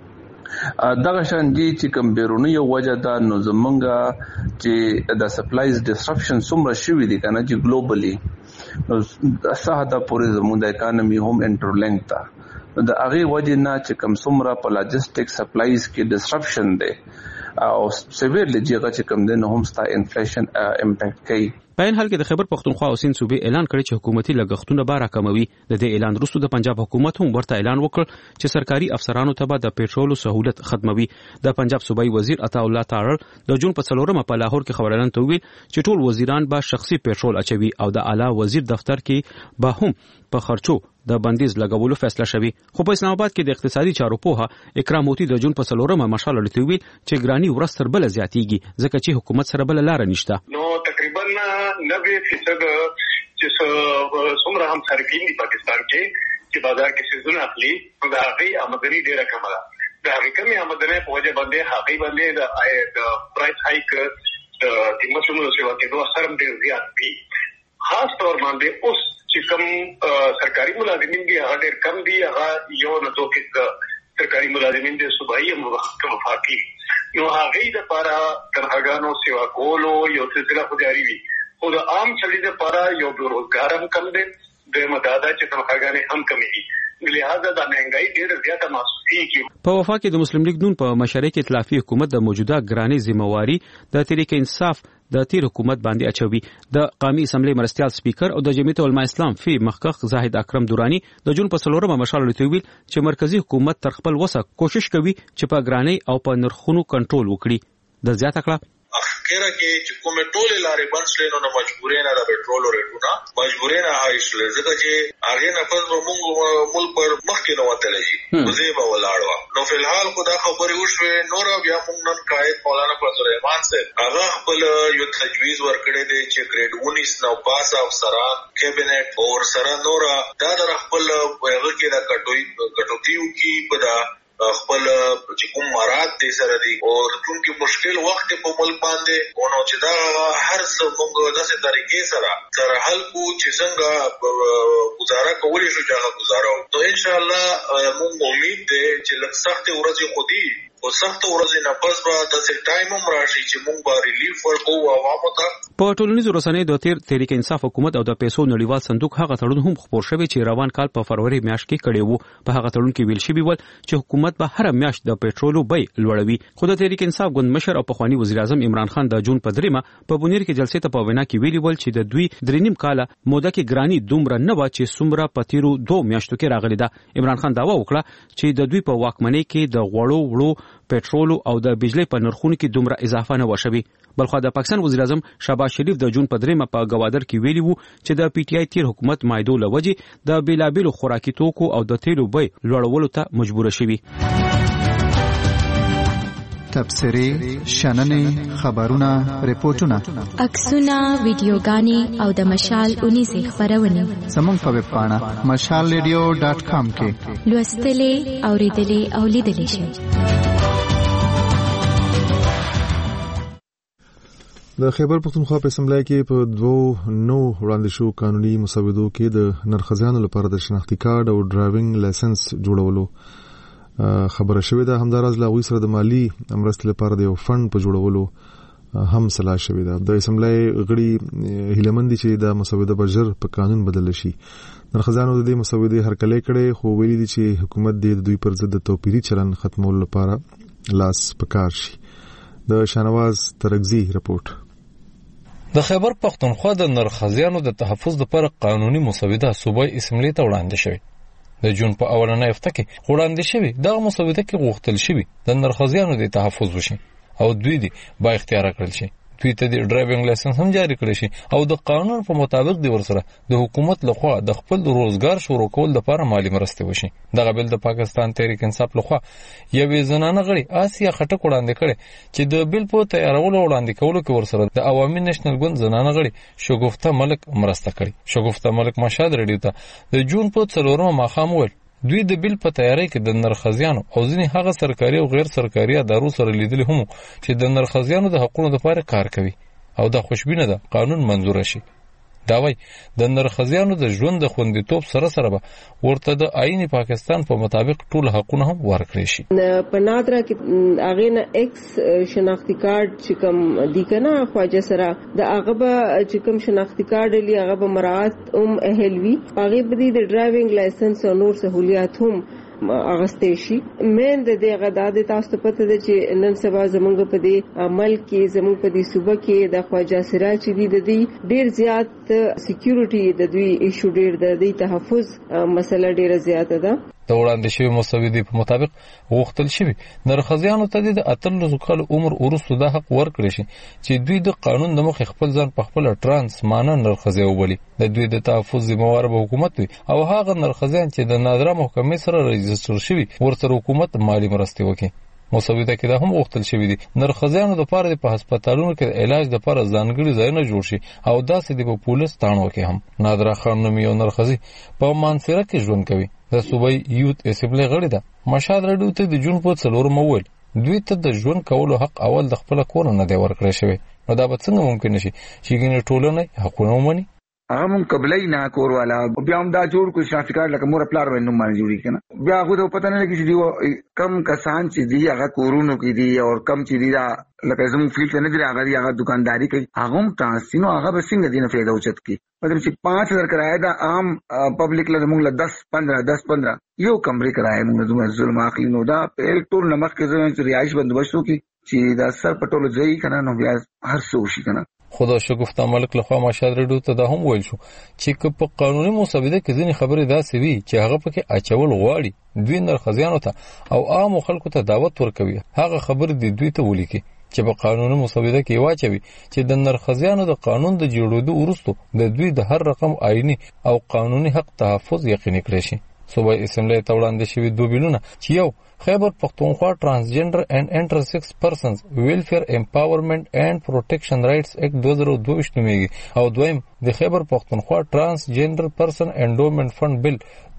دغه شان دي چې کوم بیرونی یو وجه ده نو زمونږه چې د سپلایز ډسرپشن څومره شوي دي کنه چې ګلوبلی نو ساده پورې زموږ د اکانومي هم انټرلینک ده. د هغه وجه نه چې کوم څومره په لاجستیک سپلایز کې ډسرپشن ده او سیویرلی چې هغه چې کوم ده نو هم ستا انفلیشن امپیکټ کوي. په ان حال کې د خیبر پختونخوا او سیند صوبې اعلان کړی چې حکومتي لګښتونه به راکموي. د دې اعلان وروسته د پنجاب حکومت هم ورته اعلان وکړ چې سرکاري افسرانو ته به د پېټرولو سہولت ختموي. د پنجاب صوبایي وزیر عطا الله تاړل د جون په څلورمه په لاهور کې خبريالانو ته ویل چې ټول وزیران به شخصي پېټرول اچوي او د اعلی وزیر دفتر کې به هم په خرچو د بندیز لګولو فیصله شوی. خو په اسلام آباد کې د اقتصادي چارو پوها اکرام موتی د جون په څلورمه مشال لته ویل چې ګرانی ورځ تر بل زیاتیږي ځکه چې حکومت سره بل لار نشته. نو تقریبا نوے فیصد چې څومره هم صارفین دي پاکستان کې چې بازار کې سيزونه اخلي دا هغه آمدنی ډیره کمه ده. دا هغه کمی آمدنی په وجه باندې هغه باندې د پرایس هایک د قیمتونو سیوا کې دوه سره ډیر زیات دي. خاص طور باندې اوس چې کوم سرکاري ملازمین دي هغه ډیر کم دي. هغه یو نه دوه کې سرکاري ملازمین دي صوبایي مفاقي نو هغه د لپاره تنخواګانو سیوا کولو یو سلسله خو جاری وي. خو د عام چلي د لپاره یو بیروزګار هم کم دي، د مدادا چې تنخواګانې هم کمې دي، لہذا د مهنګای ډېر زیاته محسوسېږي. په وفاق کې د مسلم لیگ نون په مشرۍ کې ائتلافي حکومت د موجوده ګرانۍ ذمہواری د تحریک انصاف د تیر حکومت باندې اچوي. د قومي اسمبلی مرستيال سپیکر او د جمعیت علماء اسلام فی محقق زاهد اکرم دورانی د جون په څلورمه مشال لته ویل چې مرکزی حکومت تر خپل وسه کوشش کوي چې په ګرانۍ او په نرخونو کنټرول وکړي. د زیاته کړه اخیرا کې چې کومه ټوله لارې بند شلې نو مجبورې نه د پېټرول ریټونه مجبورې نه هاي شلې ځکه چې هغه نه پس موږ ملک پر مخکې نه وتلې شي وزيبه ولاړو. نو په الحال خدا خبرې وشوه نور بیا موږ نن قائد مولانا فضل الرحمن صاحب هغه خپل یو تجویز ورکړی دی چې ګریډ انیس نو پاس افسران کابینټ او سره نور دا د خپل هغه کې دا کټوي کټوتیو کې په خپل چې کوم مراد دي سره دي او کوم کې مشکل وخت په ملک باندې ونو چې دا هر څه موږ د څه طریقې سره سره حل کو چې څنګه گزاره کولی شو چې هغه گزارو. نو ان شاء الله موږ امید ده چې لږ سخت ورځې خودي او سخت ورځې نه پس به د ټایم هم راشي چې موږ به ریلیف ورکو عوامو ته. په ټولنیزو رسنیو د تیر تحریک انصاف حکومت او د پیسو نړیوال صندوق هغه تړون هم خبر شوی چې روان کال په فروری میاشت کې کړی وو. په هغه تړون کې ویل شوی ول چې حکومت به هر میاشت د پېټرولو بیه لوړوي. خو د تحریک انصاف ګوند مشر او پخوانی وزیر اعظم عمران خان د جون په دریمه په بونیر کې جلسې ته په وینا کې ویلي ول چې د دوی درې نیم کاله موده کې ګرانی دومره نه و چې څومره په تیرو دوه میاشتو کې راغلی ده. عمران خان داوا وکړه چې د دوی په واکمنۍ کې د غوړو وړو پېټرول او د بجلی په نرخونو کې دومره اضافه نه وشوي. بلخو د پاکستان وزیر اعظم شهباز شریف د جون په دریمه په گوادر کې ویلي وو چې د پی ټی آی تیر حکومت مایدو لوجې د بیلابیلو خوراکي توکو او د تیلو بیې لوړولو ته مجبور شوي. تبصرې، شننې، خبرونه، ریپورتونه، عکسونه، ویډیوګانې او د مشال اونیزې خبرونه زموږ په ویب پاڼه مشال ریډیو ډاټ کام کې لوستلې، اوریدلې او لیدلې شئ. د خیبر پختونخوا په اسمبلی کې په دوه نو وړاندې شو قانوني مسودو کې د نرخزیانو لپاره د شناختی کارت او ډرایوینګ لایسنس جوړولو خبره شوې ده. همداراز لا غوي سره د مالی امرستې لپاره د یو فند په جوړولو هم صلاح شوې ده. د اسمبلی غړي هیلمند چې د مسوده بجر په قانون بدل شي. نرخزیانو د دې مسودې هرکلی کړي خو ویلي دي چې حکومت د دوی پر ضد د توپیري چلن ختمولو لپاره لاس پکار شي. د شانواز ترغزي رپورت. د خیبر پختونخوا د نرخزیانو د تحفظ لپاره قانوني مسوده صوبای اسمبلی ته وړاندې شوې. د جون په اولنۍ هفته کې وړاندې شوې. دغه مسوده کې غوښتل شوی د نرخزیانو د تحفظ وشي او دوی دې با اختیار کړل شي. دوی ته د ډرایوینګ لایسنس هم جاری کړی شي او د قانون په مطابق د ورسره د حکومت لخوا د خپل روزګار شروع کول لپاره مالی مرستې وشي. دغه بل د پاکستان تحریک انصاف لخوا یوې زنانه غړي آسیا خټک وړاندې کړي چې د بل په تیارولو وړاندې کولو کې ورسره د عوامي نېشنل ګوند زنانه غړي شګفته ملک مرسته کړي. شګفته ملک مشهد رډیو ته د جون په څلورمه ماښام وویل دوی د بل په تیاری کې د نرخزیانو او ځینې هغه سرکاري او غیر سرکاري ادارو سره لیدل هم چې د نرخزیانو د حقوقو لپاره کار کوي او دا خوشبینه ده قانون منظور شي. دا وای د نرخزیانو د ژوند د خوندیتوب سره سره به ورته د آئین پاکستان په مطابق ټول حقوقونه هم ورکړي شي. په نادره کې هغه نه ایکس شناختی کارت چې کوم دی کنه خواجه سره د هغه به چې کوم شناختی کارت لري هغه به مراعات هم اهلوي هغه به د ډرایوینګ لایسنس او نور سہولیات هم اغستې شي. مین د دې غداد تاسو ته پته ده چې نن سبا زمونږ په دې عمل کې زمونږ په دې صوبه کې د خواجه سره چې دی د دې ډیر زیات سکیورټي د دوی ایشو ډیر د دې تحفظ مسله ډیره زیاته ده. د وړاندې شوی مسودې په مطابق غوښتل شوی نرخزیانو ته د اتلسو کال عمر وروسته د حق ورکړي شي چې دوی د قانون د مخې خپل ځان په خپل ترانس مانه نرخزی وبولي. د دوی د تحفظ ذمہوار به حکومت وي او هغه نرخزیان چې د نادره محکمې سره رجستر شوی ورته حکومت مالی مرستې وکړي. مسوده کې دا هم غوښتل شوی دي نرخزیانو د لپاره په هسپتالونو کې د علاج لپاره ځانګړي ځایونه جوړ شي او داسې د پولیس تانو کې هم. نادره خان نومي یو نرخزی په مانسره کې ژوند کوي. د صوبای یوت اسمبلی غړي ده. مشهد رډیو ته د جون په څلورمه وویل دوی ته د ژوند کولو حق اول د خپل کور نه دی ورکړی شوی. نو دا به څنګه ممکن شي چې ګینه ټولنه حقونه ومني؟ هغه مون قبلای نه کور والا بیا هم دا جوړ کو شناختی کارت لکه مور پلار ونه باندې جوړی کنه بیا هغه ته پته نه لګی چې دی کم کسان چې دی هغه کورونو کې دی او کم چې دی دا لکه زموږ فیلډ نه دی هغه هغه دکانداری کوي هغه هم تاسو هغه به څنګه دینه فایده اوچت کی مطلب چې پانچ هزار کرایه دا عام پبلک له موږ له دس پندرہ دس پندرہ یو کمرې کرایه موږ ظلم اخلي نو دا په ټول نمک کې زموږ رهایش بندوبست وکي چې دا سر پټول ځای کنه نو بیا هر څه وشي کنه. خدا شګفته ملک لخوا مشهد رډیو ته دا هم ویل شو چې په قانوني مسوده کې ځینې خبرې داسې وي چې هغه پکې اچول غواړي دوی نرخزیانو ته او عام خلکو ته دعوت ورکوي هغه خبر دی دوی ته ولیکي چې په قانوني مسوده کې واچوي چې د نرخزیانو د قانون د جوړېدو وروسته د دوی د هر رقم آئینی او قانوني حق تحفظ یقیني کړی شي. صوبای اسمبلی ته وړاندې شوي دوه بیلونه چې یو خیبر پختونخوا ټرانسجنډر اینڈ انټرسیکس پرسنز ویلفیر امپاورمنٹ اینڈ پروټیکشن رائټس ایکټ دوه زره دوه نومیږي او دویم د خیبر پختونخوا ټرانسجنډر پرسن انډومنټ فند بل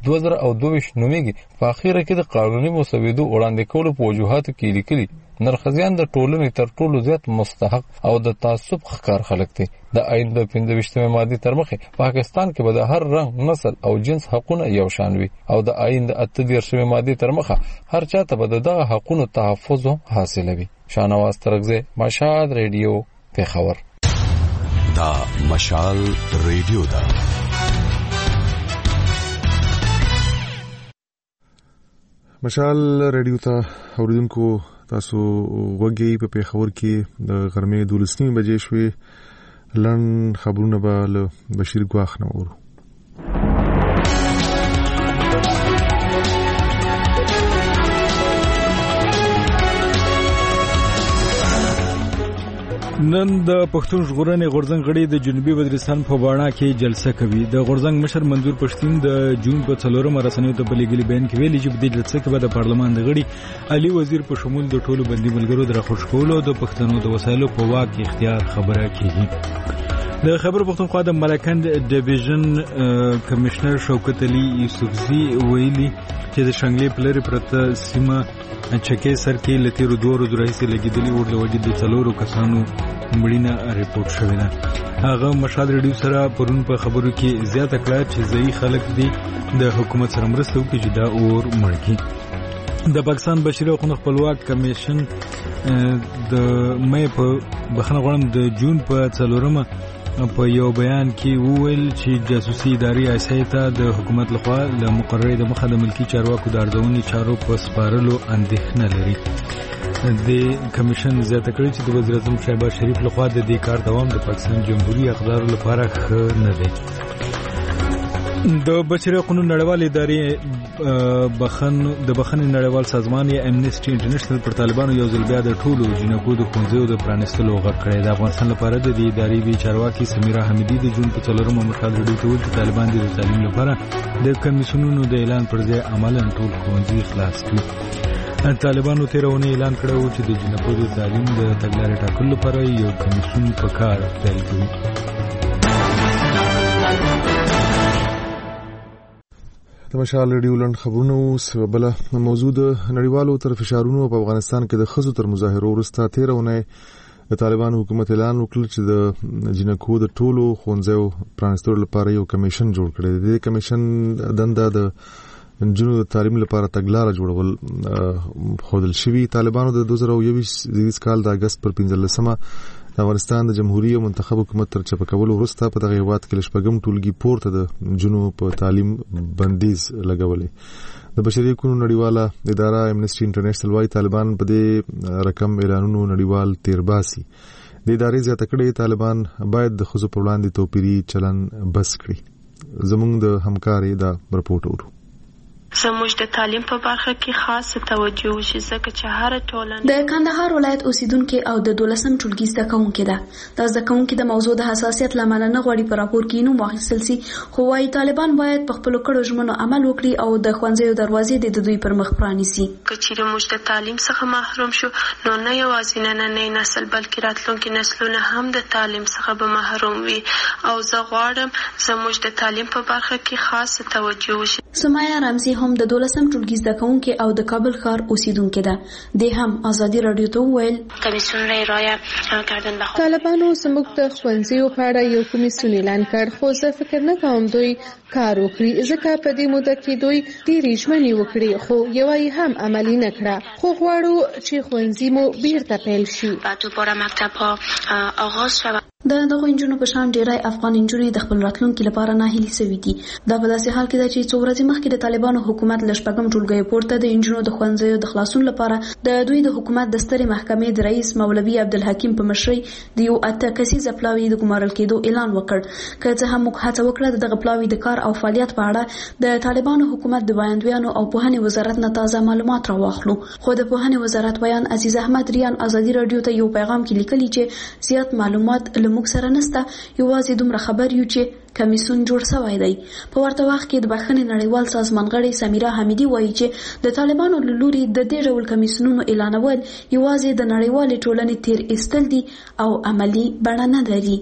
دوه زره او دوه ویشت نومېږي. په اخیره کې د قانوني مسودو وړاندې کولو په وجوهاتو کې لیکلي نرخزیان د ټولنې تر ټولو زیات مستحق او د تعصب ښکار خلک دي. د آئین د پنځه ویشتمې مادې تر مخې پاکستان کې به د هر رنګ، نسل او جنس حقونه یو شان وي او د آئین د اته دېرشمې مادې تر مخه هر چاته به د دغه حقونو تحفظ حاصلوي. شاهنواز ترکزی، مشال ریډیو، پېښور. دا مشال ریډیو ده. مشال ریډیو ته اوریدونکو تاسو وګورئ په پېښور کې د غرمې دولسنیمې بجې شوې. لنډ خبرونه به له بشیر ګواخ نه اورو. نن د پښتون ژغورنې غورځنګ غړي د جنوبي وزیرستان په باڼه کې جلسه کوي. د غورځنګ مشر منظور پښتین د جون په څلورمه رسنیو ته په لېږلي بیان کې ویلي چې په دې جلسه کې به د پارلمان د غړي علي وزیر په شمول د ټولو بندي ملګرو د راخوش کولو او د پښتنو د وسایلو په واک اختیار خبره کیږي. د خبر پښتونخوا د ملکند ډیویژن کمشنر شوکت علي یوسفزي ویلي چې د شنګلې په لرې پرته سیمه چکې سر کې له تېرو دوه ورځو راهیسې لګېدلي اور د وجې د څلورو کسانو مړینه ریپورټ شوې ده. هغه مشال ریډیو سره پرون په خبرو کې زیاته کړه چې ځایي خلک دي د حکومت سره مرسته وکړي چې دا اور مړ کړي. د پاکستان بشري حقوقو خپلواک کمیشن د مې په بخښنه غواړم د جون په څلورمه په یو بیان کې وویل چې جاسوسي ادارې آیسای ته د حکومت لخوا له مقررې د مخه د ملکی چارواکو د ارزونې چارو په سپارلو اندېښنه لري. د کمیشن زیاته کړې چې د وزیر اعظم شهباز شریف لخوا د دې کار دوام د پاکستان جمهوریت اقدارو لپاره ښه نه دی. د بشري حقوقو نړیوال ادارې بخن د بخنې نړیوال سازمان یا امنیسټي انټرنیشنل پر طالبانو یو ځل بیا د ټولو جنکو د ښوونځیو د پرانیستلو غږ کړی. د افغانستان لپاره د دې ادارې وی چارواکي سمیرا حمیدي د جون په څلورمه مشال ریډیو ته ویل چې طالبان د تعلیم لپاره د کمیسیونونو د اعلان پر ځای عملاً ټول ښوونځي خلاص کړي. طالبانو تیرونه اعلان کړو چې د جنکو د تعلیم د تګلارې ټاکلو لپاره یو کمیسیون په کار پیل کوي. د مشال ریډیو لنډ خبرونه اوس بل موضوع د نړیوالو تر فشارونو په افغانستان کې د ښځو تر مظاهرو وروسته تیرونه د طالبانو حکومت اعلان وکړ چې د جنکو د ټولو ښوونځیو پرانیستلو لپاره یو کمیشن جوړ کړی دی. د کمیشن دنده د جنو د تعلیم لپاره تګلارې جوړول خودل شوی. طالبانو د دوه زره یوویشت کال د اگست پر پنځلسمه د افغانستان د جمهوریت او منتخب حکومت تر چپه کولو وروسته په دغه هیواد کې لشپږم ټولګي پورته د جنو په تعلیم بندیز لګولې. د بشري حقوقو نړیواله اداره امنیسټي انټرنیشنل وايي طالبان په دې رقم اعلانونو نړیوال تیرباسي. د ادارې زیاته کړې طالبان باید د ښځو پر وړاندې توپیري چلن بس کړي. زموږ د همکاري دا رپورټ ورو. زموږ د تعلیم په برخه کې خاصه توجه وشي ځکه چې هر ټولنه د کندهار ولایت اوسیدونکو او د دولسم ټولګي زده کوونکو ده. د زده کوونکو د موضوع د حساسیت لامل نه غوړي پر راپور کې نو واخیستل سي، خو وايي طالبان باید په خپل کړو ژمنو عمل وکړي او د خوانځيو دروازې د دوی پر مخ پرانیسي. کچېره موږ د تعلیم څخه محروم شو نو نه یوازې نننی نسل بلکې راتلونکي نسلونه هم د تعلیم څخه به محروم وي او زه غواړم زموږ د تعلیم په برخه کې خاصه توجه وشي. سمایا رمزي هم د دولسم ټولګي زده کوونکو او د کابل ښار اوسیدونکو ده. د هم ازادي رادیو ته ویل کمیسیون رایه کردن به طالبانو زموږ د ښوونځیو په اړه یو کمیسیون اعلان کړ، خو زه فکر نه کوم دوی کار وکړي ځکه په دې موده کې دوی ډېرې ژمنې وکړې خو یوه یې هم عملي نه کړه. خو غواړو چې ښوونځي مو بیرته پیل شي. دوباره مکتب ها آغاز شود. د دغه انجونو په شان ډیری افغان انجونې د خپل راتلونکي لپاره ناهیلي سوي دي. دا په داسې حال کې ده چې څو ورځې مخکې د طالبانو حکومت له شپږم ټولګي پورته د انجونو د ښوونځیو د خلاصون لپاره د دوی د حکومت د سترې محکمې د رئیس مولوي عبدالحکیم په مشرۍ د یو اته کسیزه پلاوي د ګمارل کېدو اعلان وکړ. که څه هم موږ هڅه وکړه د دغه پلاوي د کار او فعالیت په اړه د طالبانو حکومت د وړاندوینو او پوهنې وزارت نه تازه معلومات راواخلو، خو د پوهنې وزارت ویان عزیز احمد ریان ازادي رادیو ته یو پیغام کې لیکلي چې زیات معلومات له موږ سره نشته، یوازې دومره خبر یو چې کمیسیون جوړ شوی دی. په ورته وخت کې د بخښنې نړیوال سازمان غړي سمیرا حمیدي وایي چې د طالبانو له لوري د دې ډول کمیسیونونو اعلانول یوازې د نړیوالې ټولنې تیر ایستل دي او عملی بڼه نه لري.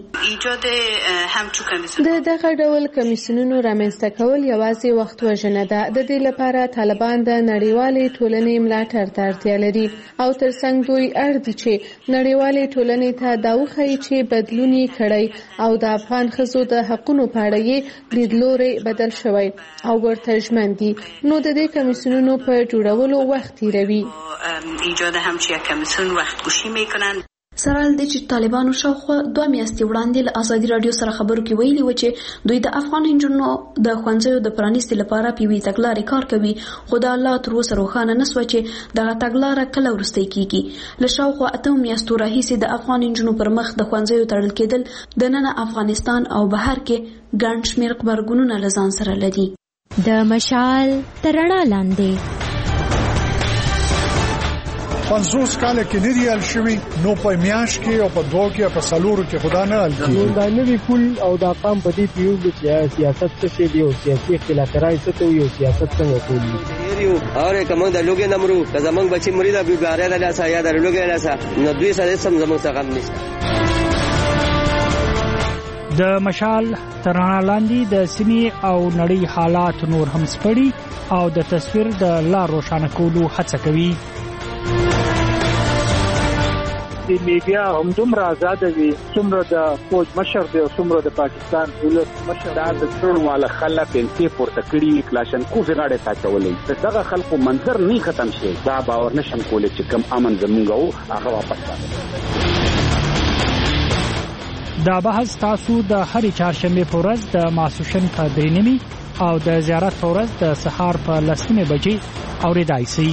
د دغه ډول کمیسیونونو رامنځته کول یوازې وخت وژنه ده. د دې لپاره طالبان د نړیوالې ټولنې ملاتړ ته اړتیا لري او ترڅنګ دوی اړ دي چې نړیوالې ټولنې ته دا وښيي چې بدلون یې کړی او د افغان ښځو د حقونو په اړه یې لیدلوری بدل شوی او ورته ژمن دي. نو د دې کمیسیونونو په جوړولو وخت تیروي. ایجاد همچین کمیسیون وقت گوشی میکنن. سره د چې طالبانو شاوخوا دوه میاشتې وړاندې له ازادي راډیو سره خبرو کې ویلي و چې دوی د افغان نجونو د ښوونځیو د پرانیستي لپاره په یوې تګلارې کار کوي، خو دا لا تر اوسه روښانه نه شوه چې دغه تګلاره کله وروستی کیږي. له شاوخوا اته میاشتو راهیسې د افغان نجونو پر مخ د ښوونځیو تړل کېدل د ننه افغانستان او بهر کې ګڼ شمېر غبرګونونه له ځان سره لري. د مشال تر رڼا لاندې پنځوس کاله کې نه دی حل شوی، نو په میاشت کې او په دوه کې او په څلورو کې خدا نه حل کیږي. دا نوی پول او دا قام په دې پیو چې سیاست څه شی دی او سیاسي اختلافات څه کوي او سیاست څنګه کوي. یو اور کوم د لوګي نمرو که زمنګ بچی مرید ابي بارے د لاسه یا د لوګي لاسه نو دوی سره سم زمنګ څخه غم نشته. د مشال تر رڼا لاندې د سیمې او نړۍ حالات نور هم سپړي او د تصویر د لار روښانه کولو هڅه کوي. د میډیا هم دومره آزاد وي څومره د فوج مشر دی او څومره د پاکستان دولت مشر. دا د ټول مال خلک پیسې پورته کړي کلاشنکوف غاړه تاچولې دغه خلکو منظر نه ختم شي. دا باور نشم کولای چې کم امن زمونږ او هغه واپس راځي. دا بحث تاسو د هرې چهارشنبه په ورځ د ماسوشن په درې نیمې او د زیارت په ورځ د سهار په لس نیمې بجې اورېدای شئ.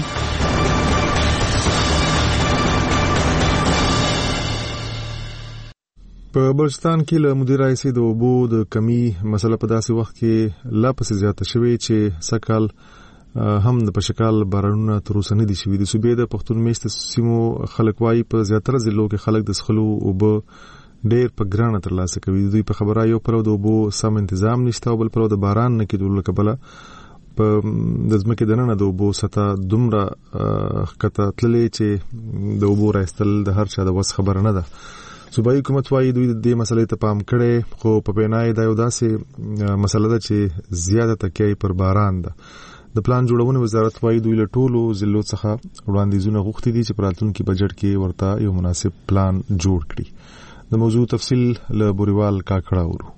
په بلوچستان کې له مدیر رئیس د اوبو د کمی مسله په داسې وخت کې لا پسې زیاته شوې چې سکهال هم د پشکال بارانونه تر اوسه نه دي شوي. د صوبې د پښتون میشت سیمو خلک وايي په زیاتره ضلعو کې خلک د څښلو اوبه ډېر په ګرانه ترلاسه کوي. دوی په خبره یو پلو د اوبو سم تنظیم نشته او بل پلو د باران نه کېدلو له کبله په د ځمکې دننه د اوبو سطح دومره ښکته تللې چې د اوبو راایستل د هر چا د وس خبره نه ده. صوبایي حکومت وايي دوی د دې مسلې ته پام کړي، خو په بنای دا یو داسې مسله ده چې زیاته تکیه پر باران ده. د پلان جوړونې وزارت وايي دوی له ټولو ضلعو څخه وړاندیزونه غوښتي دي چې په راتلونکي بجټ کې ورته یو مناسب پلان جوړ کړي. د موضوع تفصیل له بوريوال کاکړه ورو.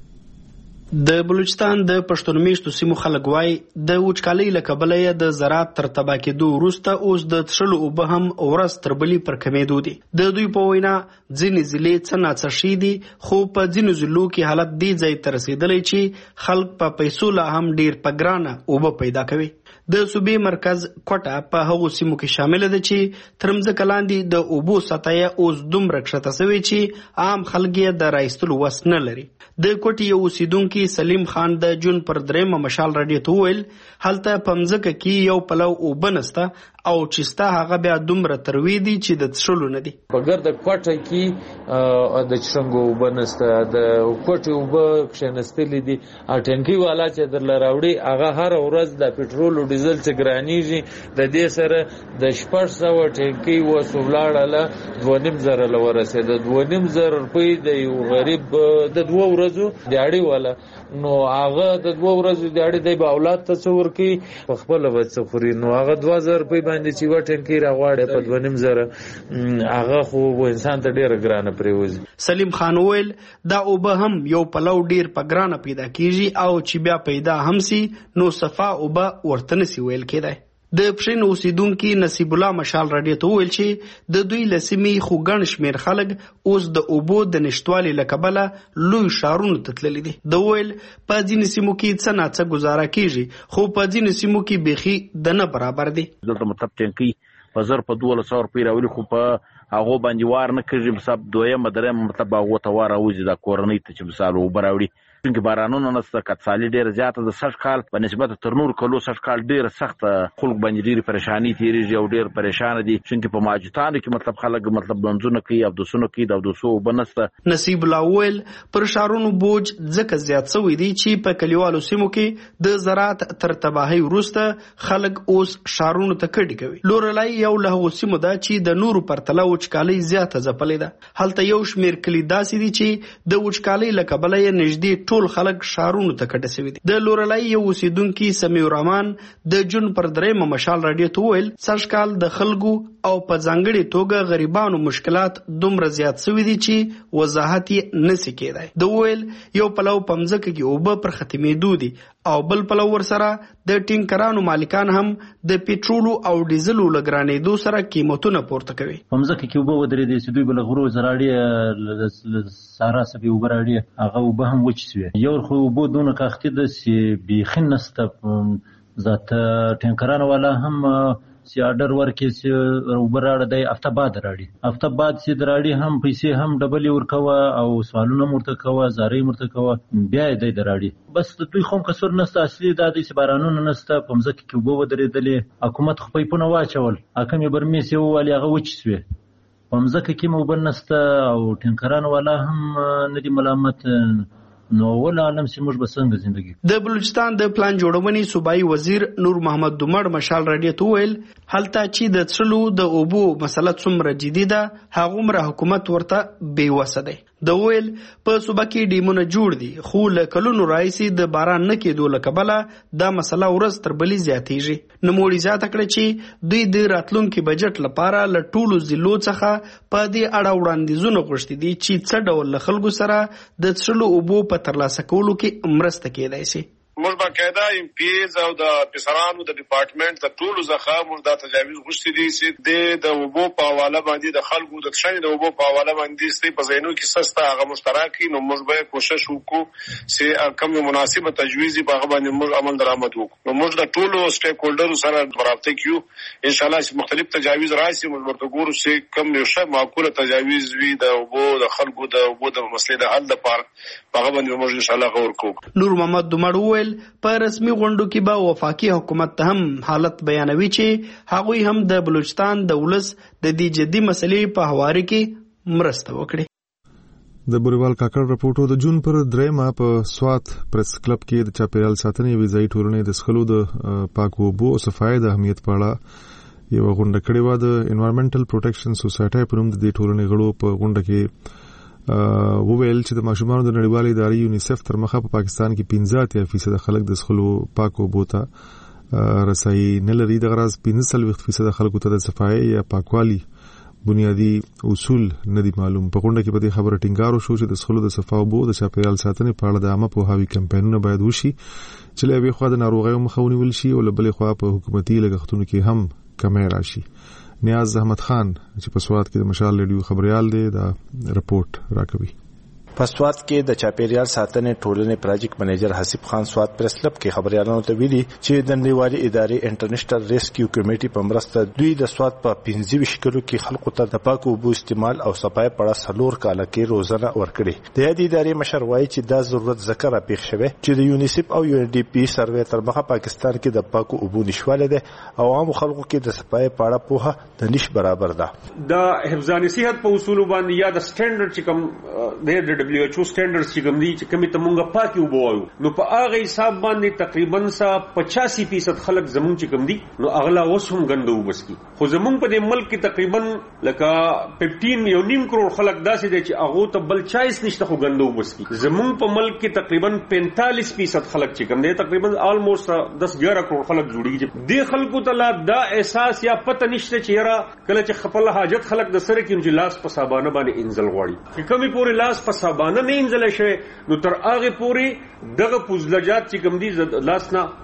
د بلوچستان د پښتون میشتو سیمو خلک وای د وچکالۍ له کبله یې د زراعت تر تباه کېدو وروسته اوس د څښلو اوبه هم ورځ تر بلې پر کمېدو دي. د دوی په وینا ځینې ضلعې څه ناڅه شي دي، خو په ځینو ضلعو کې حالت دې ځای ته رسېدلی چې خلک په پیسو لا هم ډېر په ګرانه اوبه پیدا کوي. د صوبې مرکز کوټه په هغو سیمو کې شامل ده چې تر مځکه لاندې د اوبو سطح یې اوس دومره کښته شوې چې عام خلک یې د رایستلو وس نه لري. د کوټې یو اوسیدونکي سلیم خان د جون پر درېیمه مشال راډیو ته وویل هلته په مځکه کې یو پلو اوبه نسته او چې ستا هغه بیا دومره تروي دي چې د څښلو نه دي. په ګرده کوټه کې د څښنګو اوبه نسته، د کوټې اوبه کښېنستلې دي. ټینکۍ والا چې درله راوړي هغه هره ورځ د پټرول او ډیزل چې ګرانیږي د دې سره د شپږ سوه ټینکۍ وسو ولاړله دوه نیم زره له ورسېده. دوه نیم زره روپۍ د یو غریب د دوه ورځو دیاړي والا، نو هغه د دوه ورځو دیاړي دی به اولاد ته څه ورکوي، په خپله به څه خوري. نو هغه دوه زره روپۍ باندې چې یوه ټینکۍ راغواړي په دوه نیم زره هغه خو انسان ته ډېره ګرانه پرېوځي. سلیم خان وویل دا اوبه هم یو پلو ډېر په ګرانه پیدا کېږي او چې بیا پیدا هم سي نو صفا اوبه ورته نسي ویل کېدی. د پښین اوسیدونکي نصیب الله مشال راډیو ته وویل چې د دوی له سیمې خو ګڼ شمېر خلک اوس د اوبو د نشتوالي له کبله لوی ښارونو ته تللي دي. د وویل په ځینې سیمو کې څه ناڅه ګزاره کېږي، خو په ځینې سیمو کې بیخي د نه برابر دي. دلته مطلب ټینکۍ په زر په دولس سوه روپۍ راولي، خو په هغو باندې وار نه کېږي. مثلا دویمه درېیمه مطلب هغو ته وار راوځي دا کورنۍ ته چې مثال اوبه راوړي چې بارانونه نسته کڅالي ډېر زیاته د سږ کال په نسبت تر نور کلو سږ کال ډېر سخت خلک باندې ډېر پریشانی تیریږي او ډېر پریشان دي چې په ماجتانو کې مطلب خلک مطلب بنځونه کوي او د سونو کې د دوسو بنسته نصیب الله ویل پر شارونو بوج ځکه زیات شوی دی چې په کلیوالو سیمو کې د زراعت تر تباہي وروسته خلک اوس شارونو ته کډي کوي. لورلای یو له سیمو دا چې د نورو پرتله وچکالي زیاته ځپلې ده. هلته یو شمیر کلی داسې دي چې د وچکالي له کبله یې نږدې ټول خلک شارونو ته کډه شوي دي. د لورلای یو اوسیدونکي سمیع الرحمن د جون پر درېیمه مشال راډیو ته وویل سږ کال د خلکو او په ځانګړې توګه غریبانو مشکلات دومره زیات شوي دي چې وضاحت یې نشي کېدای. د وویل یو پلو په مځکه کې اوبه پر ختمېدو دي او بل پلو ورسره د ټینکرانو مالکان هم د پېټرولو او ډیزلو له ګرانېدو سره قیمتونه پورته کوي. په مځکه کې اوبه ودرېدې چې دوی به له غرو زراړي سارا سبي اوبه راړي هغه اوبه هم وچې شوې. یو خو اوبه دونه کاختي ده چې بیخي نسته ذات ټینکرانو والا هم چې آرډر ورکړي چې اوبه راړه دی هفته بعد راړي هفته بعد چې راړي هم پیسې هم ډبلې ورکوه او سوالونه مرته کوه زارۍ مرته کوه بیا یې دی د راړي. بس د دوی خو هم کسور نسته اصلي دا دی چې بارانونه نسته په مځکه کې اوبه ودرېدلې حکومت خو پیپونه واچول حکم یې برمیس یې ووالې هغه وچې شوې. په مځکه کې مو اوبه نسته او ټینکرانو والا هم نه دي ملامت نو ول عالم چې موږ به څنګه زندگی. د بلوچستان د پلان جوړونې صوبایي وزیر نور محمد دومړ مشال راډیو ته ویل هلته چې د څلو د اوبو مسله څومره جدي ده هغومره حکومت ورته بې وسه دی. د ویل په صوبه کې ډیمونه جوړ دي خو له کلونو راهیسې د باران نه کېدو له کبله دا مسله ورځ تر بلې زیاتېږي. نوموړي زیاته کړه چې دوی د راتلونکي بجټ لپاره له ټولو ضلعو څخه په دې اړه وړاندیزونه غوښتي دي چې څه ډول له خلکو سره د څښلو اوبو په ترلاسه کولو کې مرسته کېدای شي. موږ باقاعده ایم پی ایز او د افسرانو د ډپارټمنټ د ټولو څخه موږ دا تجاویز غوښتي دي چې د اوبو په حواله باندې د خلکو د څښنې د اوبو په حواله باندې ستې په ذهنو کې سسته هغه مشترکي نو موږ به کوشش وکړو چې کوم مناسبه تجویز په هغه باندې موږ عمل درآمد وکړو. نو موږ د ټولو سټیک هولډرو سره رابطه کوو ان شاء الله چې مختلف تجاویز راشي موږ ورته ګورو چې کوم یو ښه معقوله تجاویز وي د اوبو د خلکو د اوبو د مسلې د حل لپاره هغه باندې موږ ان شاء الله غور کوو. نور محمد دومړ وویل په رسمي غونډو کې به وفاقي حکومت ته هم حالت بیانوي چې هغوی هم د بلوچستان د ولس د دې جدي مسلې په هواري کې مرسته وکړي. د بوریوال کاکړ رپورټو د جون پر درېمه په سوات پریس کلب کې د چاپیریال ساتنې ویزای ټولنې د سخلو د پاکو اوبو او صفای د اهمیت په اړه یو غونډه کړې و. د انوایرنمنټل پروټیکشن سوسایټي په نوم د دې ټولنې غړو په غونډه کې وویل چې د ماشومانو د نړیوالې ادارې یونیسف تر مخه په پاکستان کې پنځه اتیا فیصد خلک د سخلو پاکو اوبو ته رسایي نه لري. د غرض پنځه څلوېښت فیصد خلکو ته د صفایي یا پاکوالي بنیادی اصول نه دي معلوم. په غونډه کې په دې خبره ټینګار وشو چې د سخلو د صفا اوبو د چاپیریال ساتنې په اړه د عامه پوهاوي کمپاینونه باید وشي چې له یوې خوا د ناروغیو مخه ونیول شي او له بلې خوا په حکومتي لګښتونو کې هم کمی راشي. نیاز احمد خان چې په سوات کې د مشال ریډیو خبريال دی دا رپورت راکوي. په سوات کې د چاپیریال ساتنې ټولنې پروجیکټ منیجر حسیب خان سوات پریس کلب کې خبريالانو ته ویلي چې د نړیوالې ادارې انټرنیشنل ریسکیو کمیټي په مرسته دوی د سوات په پنځه ویشت کلو کې خلکو ته د پاکو اوبو استعمال او صفای په اړه څلور کاله کې روزنه ورکړي. د دې ادارې مشر وایي چې دا ضرورت ذکر راپېښ شوی چې د یونیسف او یو ان ډي پی سروې تر مخه پاکستان کې د پاکو اوبو نشواله ده او عام خلکو کې د صفای په اړه پوهه د نش برابر ده. د حفظان صحت په اصول باندې یا د سټانډرډ چې کوم د دبليو ایچ او سټانډرډز چې کوم دي چې کومه ته مونږه پاکي وبو وایو نو په هغه حساب باندې تقریبا سا پچاسی فیصد خلک زمون چې کوم دي نو اغلا وسوم غندو وبسکی خو زمون په دې ملک کې تقریبا لکه پنځه یو نیم کروڑ خلک داسې دي چې هغه ته بل چایس نشته خو غندو وبسکی. زمون په ملک کې تقریبا پینتالیس فیصد خلک چې کوم دي تقریبا آلموست دس ګیاره کروڑ خلک جوړیږي. دې خلکو ته لا دا احساس یا پته نشته چې یاره کله چې خپل حاجت خلک د سره کې چې لاس په صابانه باندې انزل غواړي کمی پورې لاس په صابانه نه انزل شي نو تر هغه پورې دغه پوزلجات چې کوم دي لاس نه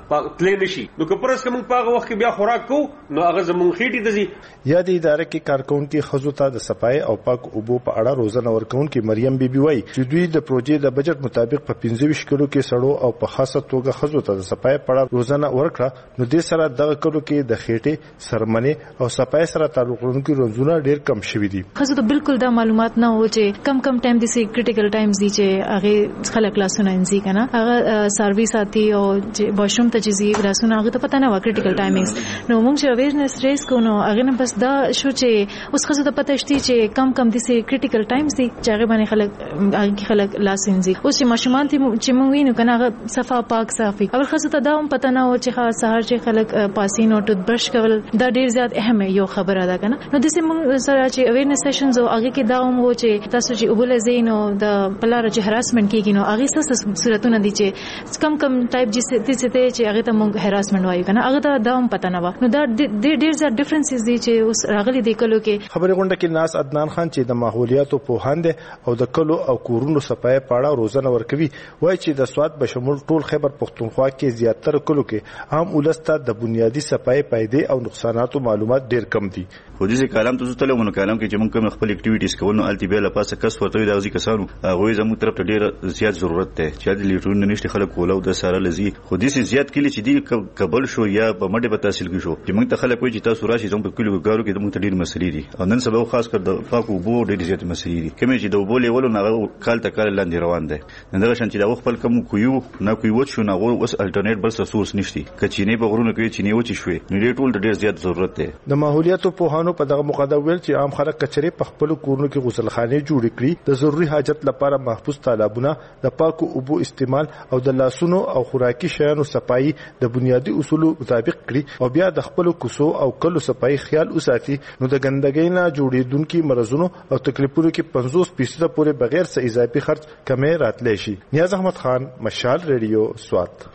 تلې نشي. نو که پرس کوم په هغه وخت کې بیا خوراک کو نو هغه زمونږ خېټې دزي. یا د ادارې کې کارکونکو خزو ته د صفای او پاک اوبو په اړه روزنه ورکونکو مریم بیبي وایي چې دوی د پروژې د بجټ مطابق په پنځه ویشت کلو کې سړو او په خاصه توګه خزو ته د صفای په اړه روزنه ورکړه. نو د سره دغه کلو کې د خېټې سرمنې او صفای سره تعلق لرونکو رنځونه ډېر کم شوي دي. خزو ته بالکل دا معلومات نه و چې کم کم ټایم دي سي کریټیکل ټایمز دي چې هغه خلک لاسونه انځي کنه هغه سرویس آتی او باشوم ته چې لاسونه هغه ته پته نه و کریټیکل ټایمینګز. نو موږ چې اویرنس ریس کو نو هغه نه بس دا شو چې اوس خزو ته پته شتي چې کم کم دي سي کریټیکل ټایمز دي چې هغه باندې خلک هغه خلک لاس انځي. اوس چې ماشومان ته چې موږ وینو کنه هغه صفا پاک صافي اول خزو ته دا هم پته نه و چې خاص سهار چې خلک پاسین او ټوت برش کول دا ډیر زیات اهم یو خبره ده کنه. نو د سیمه سره چې اویرنس سیشنز او هغه کې دا هم و چې تاسو چې وبله زینو د پلار چې هراسمنت کیږي نو هغه څه صورتونه دي چې کم کم ټایپ چې ته چې هغه ته موږ هراسمنت وایو کنه هغه ته دا هم پته نه و. نو دا ډیر زیات ډیفرنسز دي چې اوس راغلي دي کلو کې. خبري غونډه کې ناس عدنان خان چې د ماحولیاتو پوهاند او د کلو او کورونو صفای پاړه روزنه ورکوي وایي چې د سواد بشمول ټول خیبر پختونخوا کې زیاتره کلو کې عام ولسته د بنیادی صفای پایدې او نقصاناتو معلومات ډیر کم دي. خو دې کلام تاسو ته لمونو کلام کې چې موږ کوم خپل اکټیویټیز کوو نو الټي بیل پاسه کس ورته د ځي کسانو غوي زموږ طرف ته ډیر زیات ضرورت ده چې د لیټرون نشته خلک کولو د سره لذي. خو دې زیات کلی چې دی قبل شو یا په مډه په تحصیل کې شو چې موږ ته خلک وایي چې تاسو راشي زموږ په کلیو ګارو کې موږ ته ډیر مسلې دي او نن سبا خاص کر د پاکو بو ډیر زیات مسلې دي کوم چې د وبو لیول نه کال ته کال لاندې روان دي. نن دا شان چې دا خپل کوم کویو نه کوي و شو نه اوس الټرنیټ بل سورس نشته کچینه په غرونو کې چینه و چې شوي نو ډیر ټول ډیر زیات ضرورت ده. د ماحولیاتو پوهانو په دغه مقدمه ویل چې عام خلک کچري په خپل کورونو کې غسلخانه جوړ کړي د ضروري حاجت لپاره محفوظ تالابونه د پاکو اوبو استعمال او د لاسونو او خوراکي شیانو صفائی د بنیادی اصولو مطابق کړي او بیا د خپل کوسو او کلو صفائی خیال وساتي. نو د ګندګۍ نه جوړېدونکو مرزونو او تکلیفونو کې پنځوس فیصد پورې بغیر څه اضافي خرج کمې راتلی شي. نیاز احمد خان، مشال ریډیو، سوات.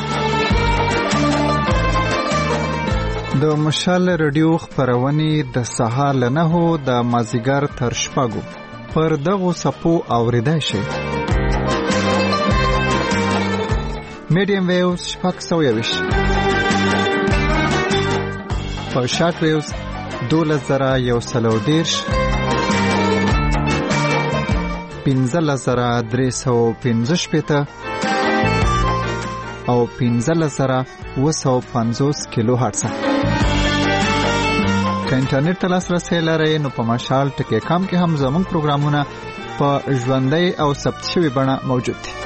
د مشال ریډیو خبرونه د سهار له نهو د مازیګر تر شپږو پر دغو صفو اوریدای شي. میډیم ویوز شپږ سوه یویشت، په شارټ ویوز دولس زره یو سل او دېرش، پنځلس زره درې سوه پنځه شپېته او پنځلس زره اوه سوه پنځوس کیلو هرټز. که انټرنیټ ته لاسرسی لرئ نو په مشال ټکی کام کې هم زموږ پروګرامونه په ژوندۍ او ثبت شوي بڼه موجود دي.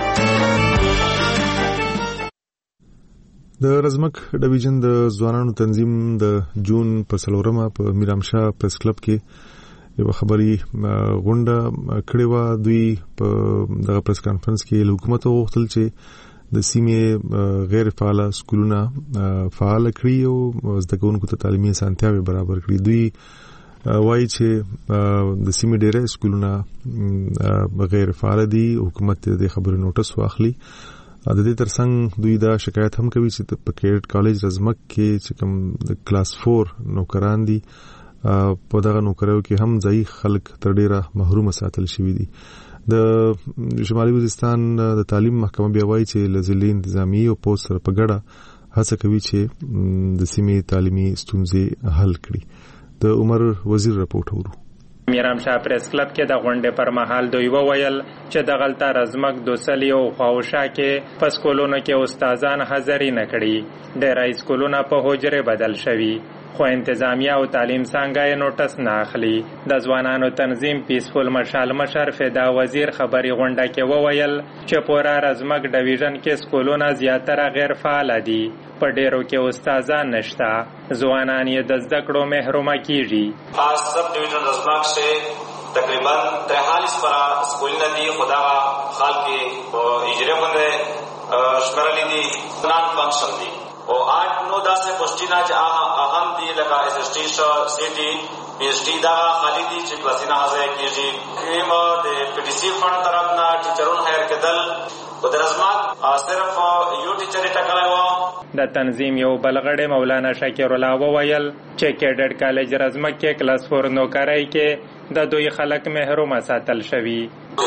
د رزمک ډیویژن د ځوانانو تنظیم د جون په څلورمه په میرامشاه پریس کلب کې یو خبري غونډه کړې و. دوی په دغه پریس کانفرنس کې حکومت غوښتل چې د سیمې غیر فعال سکولونه فعال کړي او زده کوونکو ته تعلیمي اسانتیاوې برابر کړي. دوی وایي چې د سیمې ډېری سکولونه غیر فعال دي. حکومت د خبرو نوټس واخلي. د دې ترڅنګ دوی دا شکایت هم کوي چې په کیډ کالج رزمک کې چې کوم د کلاس فور نوکران دي په دغه نوکریو کې هم ځای خلک تر ډېره محروم ساتل شوي دي. د شمالي وزیرستان د تعلیم محکمه بیا وایي چې له ضلعي انتظامیې او پولیس سره په ګډه هڅه کوي چې د سیمې تعلیمي ستونزې حل کړي. د عمر وزیر رپورټ اورو. میرامشاه پریس کلب کې د غونډې پر مهال دوی وویل چې دغلته رزمک دوسلی او خواوشا کې په سکولونو کې استادان حاضري نه کړي. ډېری سکولونه په حجرې بدل شوي خو انتظامیه او تعلیم څنګه نوټس نه اخلي. د ځوانانو تنظیم پیسفول مشال مشر فدا وزیر خبري غونډه کې وویل چې پورا رزمک ډیویژن کې سکولونه زیاتره غیر فعال دي. په ډیرو کې استادان نشته. ځوانان یې د زده کړو محروم کیږي. خاص سب ډیویژن رزمک سے تقریبا تریالیس پر سکولونه دي. خدا خال کې اجرا باندې شمرلې دي نان فنکشن دي او آټ نو داسې پوسټینا چې اهم دي لکه اس اس ټي شو سی ټي پی ایچ ډي دا خالي دي چې کلاسینه حاضر کیږي. کیم د پی ټي سی فند طرف نه ټیچرون هایر کېدل او د رزمک صرف یو ټیچر ټاکلی و. د تنظیم یو بلغړی مولانا شکر الله وویل چې کیډټ کالج رزمک کې کلاس فور نوکرۍ کې د دوی خلک محروم ساتل شوي. کیډټ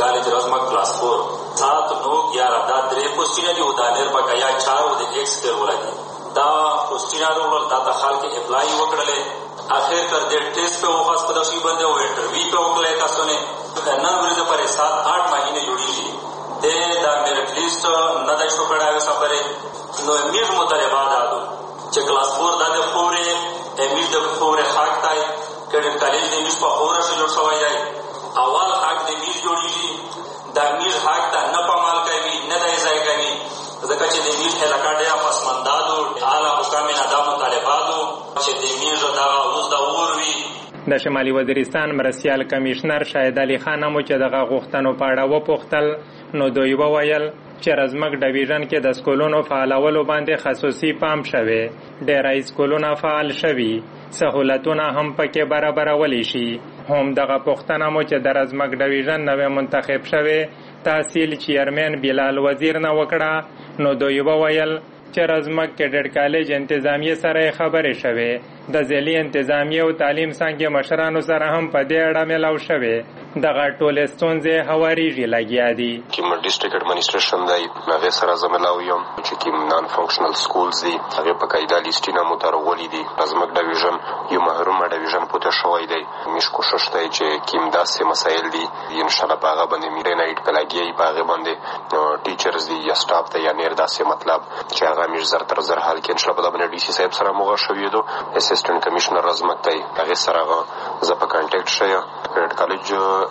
کالج رزمک کلاس فور سات نو گیارہ دا درې پوسټونه دي او دا نر په کیا چار او د ایکس کې ولګي دا پوسټونه ورول دا د خلک اپلای وکړل اخر کر دې ټیسټ په وخت په دشي باندې او انټرویو په وکړل تاسو نه نن ورځ پر سات آٹھ مہینے جوړیږي دا میرټ لیست نه د شو کړه سفرې نو امیر مطالبات دادو چې کلاس فور د پورې امیر د پورې حق تای کړه کالج د امیر په پورې شلو شوی دی اول حق د امیر جوړیږي د امیر حق ته نه پامال کوي نه د ځای کوي ځکه چې د امیر هلاکاډیا پسماندادو اعلی حکام نه د مطالباتو چې د امیر دا اوس د اوروي د شمالي وزیرستان مرستیال کمشنر شاهد علي خان مو چې دغه غوښتنو په اړه وپوښتل نو دوی وویل چې رزمک ډیویژن کې د سکولونو فعالولو باندې خصوصي پام شوی ډیری سکولونه فعال شوي سہولتونه هم پکې برابرول شي هم دغه پوښتنه مو چې د رزمک ډیویژن نوې منتخب شوی تحصیل چیرمن بلال وزیر نه وکړه نو دوی وویل چې رزمک کډټ کالج انتظامیه سره خبرې شوه د ځلې انتظامیه او تعلیم څنګه مشرانو سره هم په دې اړه ملاو شوه دغه ټول ستونزې هواريږي لګیا دي کوم ډیسټریکټ اډمنسټریشن دی هغه سره زملاو یم چې کوم نان فنکشنل سکولز دي هغه په قاعده لیستینه مترولې دي رزمک ډیویژن یو محروم ډیویژن پته شوی دی مش کوشش دی چې کوم داسې مسایل دي ان شاء الله هغه باندې میره نایټ کلاګي هغه باندې ټیچرز دي یا سټاف ته یا نیر داسې مطلب چې هغه مش زر تر زر حال کې ان شاء الله باندې ډي سي صاحب سره موږ شوې دو اسسټنټ کمشنر رزمک دی هغه سره زه په کانټیکټ شوم کالج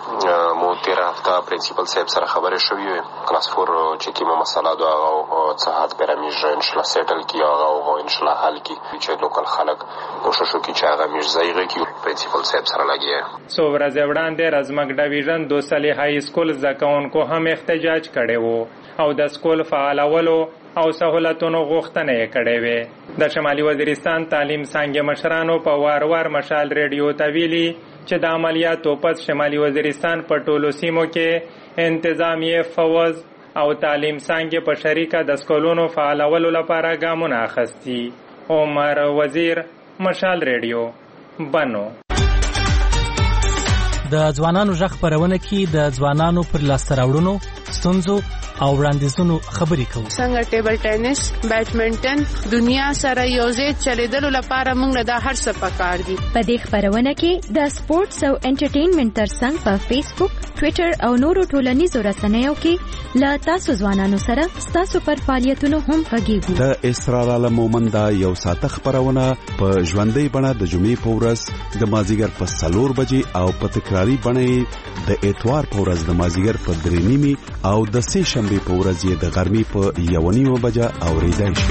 مو تیر هفته پرنسپل صاحب سره خبرې شوې کلاس فور چې کومه مسله ده او څه حد پیرامیج ان شاء الله سیټل کیږي او ان شاء الله حل کی چې لوکل خلک کوشش وکړي چې هغه مرزایغه کی پرنسپل صاحب سره لګي سو ورځ وړاندې رزمک ډیویژن دوسلی های سکول زکونکو هم احتجاج کړي وو او د سکول فعالولو او سہولتونو غوښتنه یې کړې وې د شمالي وزیرستان تعلیم څنګه مشرانو په وار وار مشال ریډیو ته ویلي چې د عملیاتو پس شمالي وزیرستان په ټولو سیمو کې انتظامیه فوز او تعلیم څنګه په شریکه د سکولونو فعالولو لپاره ګامونه اخیستي عمر وزیر مشال ریډیو بنو د ځوانانو ژغ خپرونه کې د ځوانانو پر لاسته راوړنو ستونزو او وړاندیزونو خبرې کوو څنګه ټیبل ټینس بیډمنټن دنیا سره یوځای چلیدلو لپاره موږ له دا هر څه پکار دي په دې خبرونه کې د سپورتس او انټرټینمنټ ترڅنګ په فیسبوک ټوئیټر او نورو ټولنیزو رسنیو کې له تاسو ځوانانو سره تاسو پر فعالیتونو هم غږیږو د اسرار عالم مومنده یو ساعت خبرونه په ژوندۍ بڼه د جمعې په ورځ د مازیګر په څلور بجې او په تکراری بڼه د اتوار په ورځ د مازیګر په درې نیمې او د سې شنبه په ورځ یې د غرمې په یو نیمه بجه اوریدای شي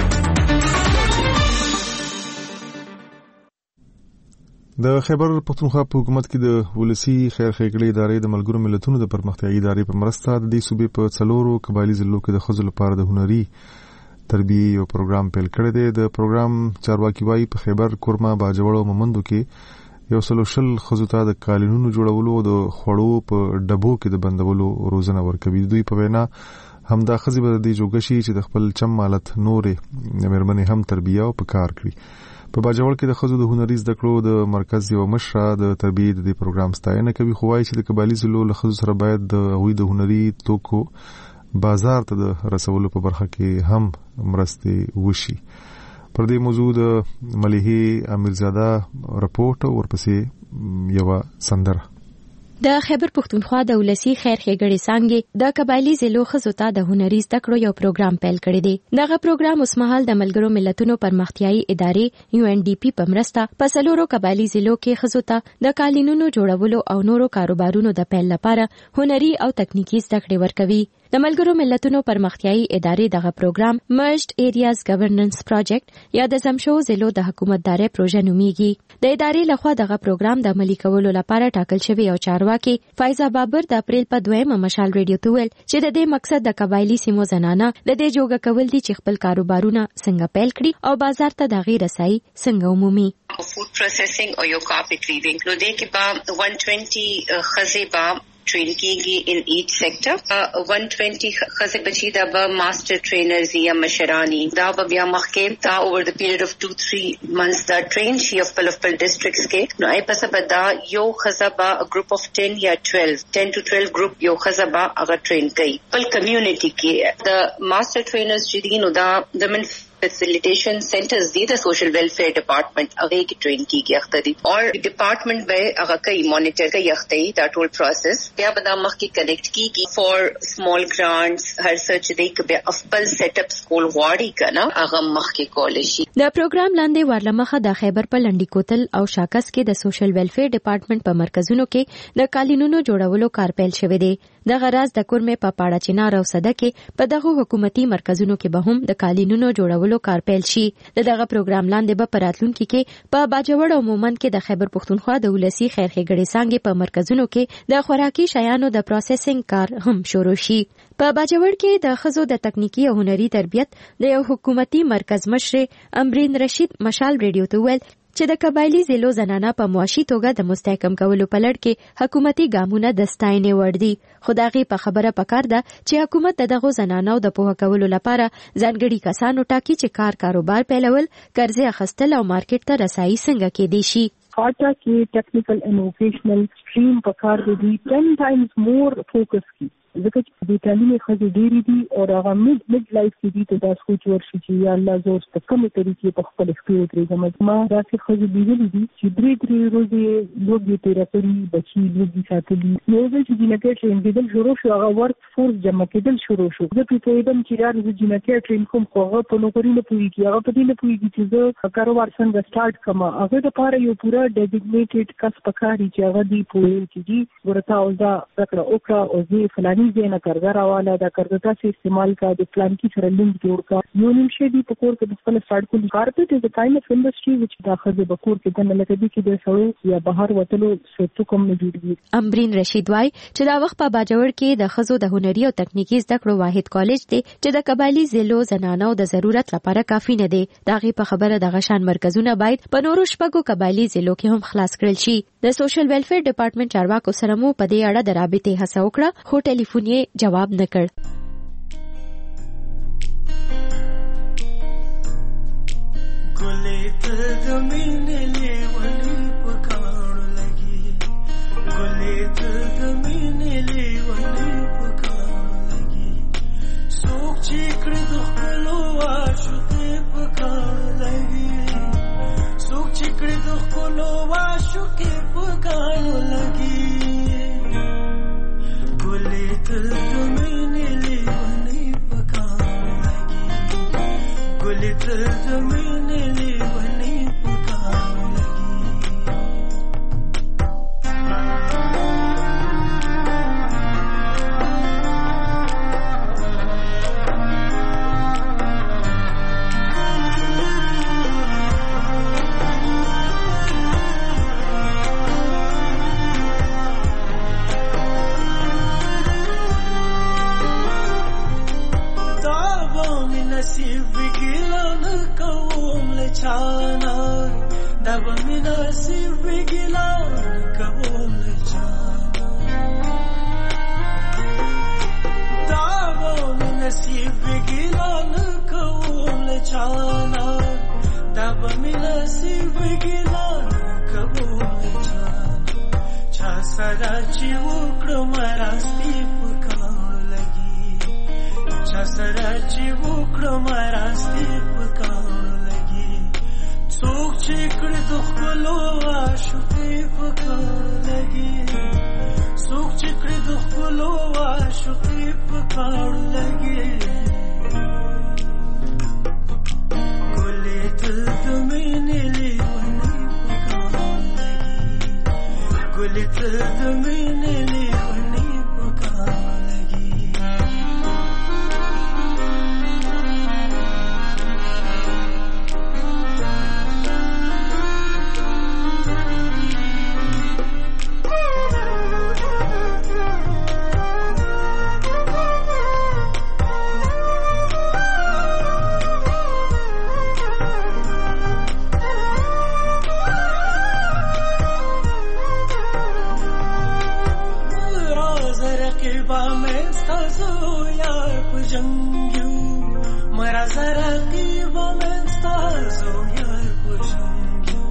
د خیبر پختونخوا په حکومت کې د ولسی خیر ښېګړې ادارې د ملګرو ملتونو د پرمختیايي ادارې په مرسته د دې صوبې په څلورو قبایلی ضلعو کې د ښځو لپاره د هنري تربیه یو پروګرام پیل کړی دی د پروګرام چارواکي وايي په خیبر کورما باجوړ او مومندو کې یو سلو شل ښځو ته د قالینونو جوړولو او د خوړو په ډبو کې د بندولو روزنه ورکوي دوی په وینا همدا ښځې به د دې جوګه شي چې د خپل چم مالت نورې مېرمنې هم تربیه او په کار کړي په باجوړ کې د ښځو د هنري زده کړو د مرکز یو مشره د تربیه د دې پروګرام ستاینه کوي خو وايي چې د قبایلی ضلعو له ښځو سره باید د هغوی د هنري توکو بازار ته د رسولو په برخه کې هم مرستې وشي پر دې موضوع د مليحه امیرزاده رپورټ ورپسې یو سندره د خیبر پختونخوا د ولسی خیر ښېګړې څنګه د قبایلی ضلعو ښځو ته د هنري زده کړو یو پروګرام پیل کړی دی دغه پروګرام اوس مهال د ملګرو ملتونو پرمختیايي ادارې یو ان ډي پی په مرسته په څلورو قبایلی ضلعو کې ښځو ته د قالینونو جوړولو او نورو کاروبارونو د پیل لپاره هنري او تکنیکی زده کړې ورکوي د ملګرو ملتونو پرمختیايي ادارې دغه پروګرام مرجډ ایریاز ګورننس پروجیکټ یا د زمشو ضلعو د حکومتدارۍ پروژه نومیږي د ادارې لخوا دغه پروګرام د عملي کولو لپاره ټاکل شوی او چارواکي فایزه بابر د اپریل په دویمه مشال ریډیو ته ویل چې د دې مقصد د قبایلی سیمو زنانه د دې جوګه کول دي چې خپل کاروبارونه څنګه پیل کړي او بازار ته د غیر رسایي څنګه عمومي فود پروسیسینګ او یو کارپټ ویوینګ نو دې کې با one hundred twenty خزې با train कीगी in each sector one twenty खसे बची दा बा मास्टर ट्रेनर्स या मशरानी दा बा बिया मखके दा over the period of two three months दा ट्रेन शी ऑफ पलफल डिस्ट्रिक्ट्स के नो आई पस बदा यो खसबा ग्रुप ऑफ टेन या twelve ten to twelve group यो खसबा अगर ट्रेन कई पल कम्युनिटी के द मास्टर ट्रेनर्स जिदीन दा दमन फैसिलिटेशन सेंटर्स दी द सोशल वेलफेयर डिपार्टमेंट अगे की ट्रेन की गई अख्तरी और डिपार्टमेंट में अगर कई मॉनिटर कई अख्तरी द टोल प्रोसेस क्या बदा मख की कनेक्ट की की फॉर स्मॉल ग्रांट्स हर सर्च देख बे अफपल सेटअप स्कूल वाड़ी का ना अगर मख के कॉलेज द प्रोग्राम लाندې ورلمخه د خیبر په لنډی کوتل او شاکس کې د سوشل ویلفیر ډپارټمنټ په مرکزونو کې د قالینونو جوړولو کار پیل شوی دی د غراز د کورمه په پاړه چنار او صده کې په دغه حکومتي مرکزونو کې به هم د قالینونو جوړولو کار پیل شي دغه پروګرام لاندې به پراتلونکو کې په باجوړ او مومن کې د خیبر پښتونخوا د ولسی خیر ښېګړې څنګه په مرکزونو کې د خوراکي شیانو د پروسسینګ کار هم شروع شي په باجوړ کې د خزو د تکنیکی او هنري تربیت د یو حکومتي مرکز مشر امرین رشید مشال ریډیو ته ویل چې د قبایلی ضلعو زنانه په معاشي توګه د مستحکم کولو په لړ کې حکومتي ګامونه د ستاینې وړ دي خو د هغې په خبره پکار ده چې حکومت د دغو زنانو د پوهه کولو لپاره ځانګړي کسانو ټاکي چې کار کاروبار پیلول قرضې اخیستل او مارکیټ ته رسایي څنګه کېدی شي خاطا کې ټیکنیکل اینڈ ووکیشنل سټریم پکار دی ټن ټایمز مور فوکس کی ځکه چې د تعلیمي خزې ډېری دي او هغه مید مید لایف کې دي ته دا سوچ ورشي چې یا الله زور په کومه طریقې په خپل اختیار درېږم ما داسې خزې لیدلې دي چې درې درې ورځې لوږې تېره کړي بچي لوږې ساتلي نو زه چې جینکۍ ټرین کېدل شروع شو هغه ورک فورس جمع کېدل شروع شو زه پرې پوهېدم چې یار زه جینکۍ ټرین کوم خو هغه په نوکري نه پوهېږي هغه په دې نه پوهېږي چې زه کاروبار څنګه سټارټ کړم هغه دپاره یو پوره ډیزګنیټډ کس پکار دي چې هغه دې پوهېږي چې جي ګوره تا اوس دا زده کړه وکړه او زه فلاني ځای نه قرضه والا دا قرضه تاسو استعمال کا د پلان کې سره لینک جوړ کا یو نیم شی دی په کور کې د خپل سٹارټ کولی کارپټ از ا کایند اف انډستری which دا خزه په کور کې د لکه دي کې د سړو یا بهر وتلو څه کوم نه جوړیږي امرین رشید وای چې دا وخت په باجوړ کې د خزو د هنري او تکنیکی زده کړو واحد کالج دی چې د قبایلی ضلعو زنانو د ضرورت لپاره کافي نه دی دا غي په خبره د غشان مرکزونه باید په نورو شپږو قبایلی ضلعو کې هم خلاص کړل شي د سوشل ویلفیر ډپارټمنټ چارواکو سره مو په دې اړه د رابطې هڅه وکړه خو ټلیفون یې جواب نه کړ ګلې ته د مینې لیونی په کاڼو لګي ګلې ته د مینې لیونی په کاڼو لګي څوک چې کړي د خپلو عاشقې په کاڼو لګي څوک چې کړي د خپلو عاشقې په کاڼو لګي ګلې ته د مینې لیونی په کاڼو لګي ګلې ته د مینې لیونی په کاڼو لګي نصیب ګیلان کوم لچانا دا به می نصیب ګیلان کوم لچانا دا به می نصیب ګیلان کوم لچانا دا به می نصیب ګیلان کوم لچانا چا سره چې وکړم راستی پکاو لګي چا سره چې وکړم راستی پکاو لګي څوک چې کړي د خپلو عاشقې پکاو لګي څوک چې کړي د خپلو عاشقې پکاو لګي ګلې ته د مینې لیونی پکاو لګي ګلې ته د مینې لیونی پکاو لګي में स्तazो यार पुजंगियो मरा जरा कीवा में स्तazो यार पुजंगियो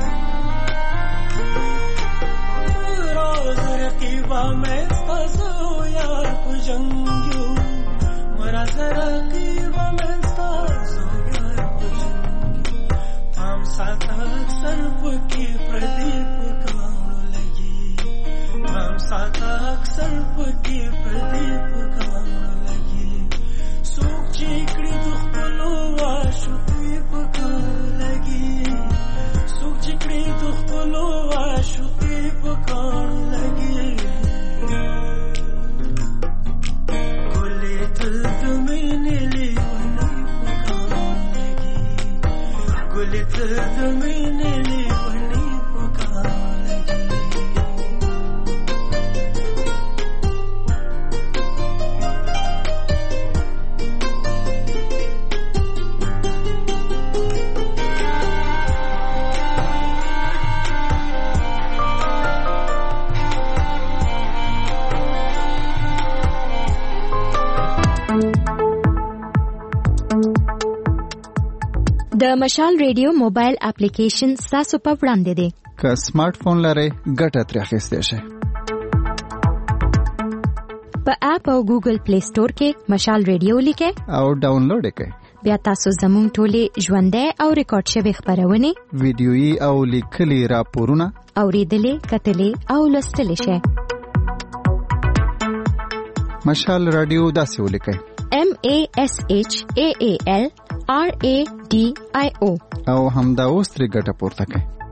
रोज रकीवा में स्तazो यार पुजंगियो मरा जरा कीवा में स्तazो यार पुजंगियो थाम साथा अक्सर पकी प्रदीप साथा अक्सर पकी प्रदीप कामण लगी सूख चिकड़ी दुखलो आशुकी पकाण लगी सूख चिकड़ी दुखलो आशुकी पकाण लगी गोले दिल दमीने ले वनी पकाण लगी गोले दिल दमीने ले वनी पकाण लगी د مشال ریډیو موبایل اپلیکیشن تاسو په وړاندې دی که سمارټ فون لرئ ګټه ترې اخیستی شئ په اپ او ګوګل پلی سٹور کې مشال ریډیو لیکئ او ډاونلوډ یې کړئ بیا تاسو زموږ ټولې ژوندۍ او ریکارډ شوي خپرونې ویډیويي او لیکلي راپورونه اوریدلې کتلې او لوستلې شئ مشال رادیو داسې ولیکئ M A S H A A L R A D I O او همدا اوس ترې ګټه پورته کړئ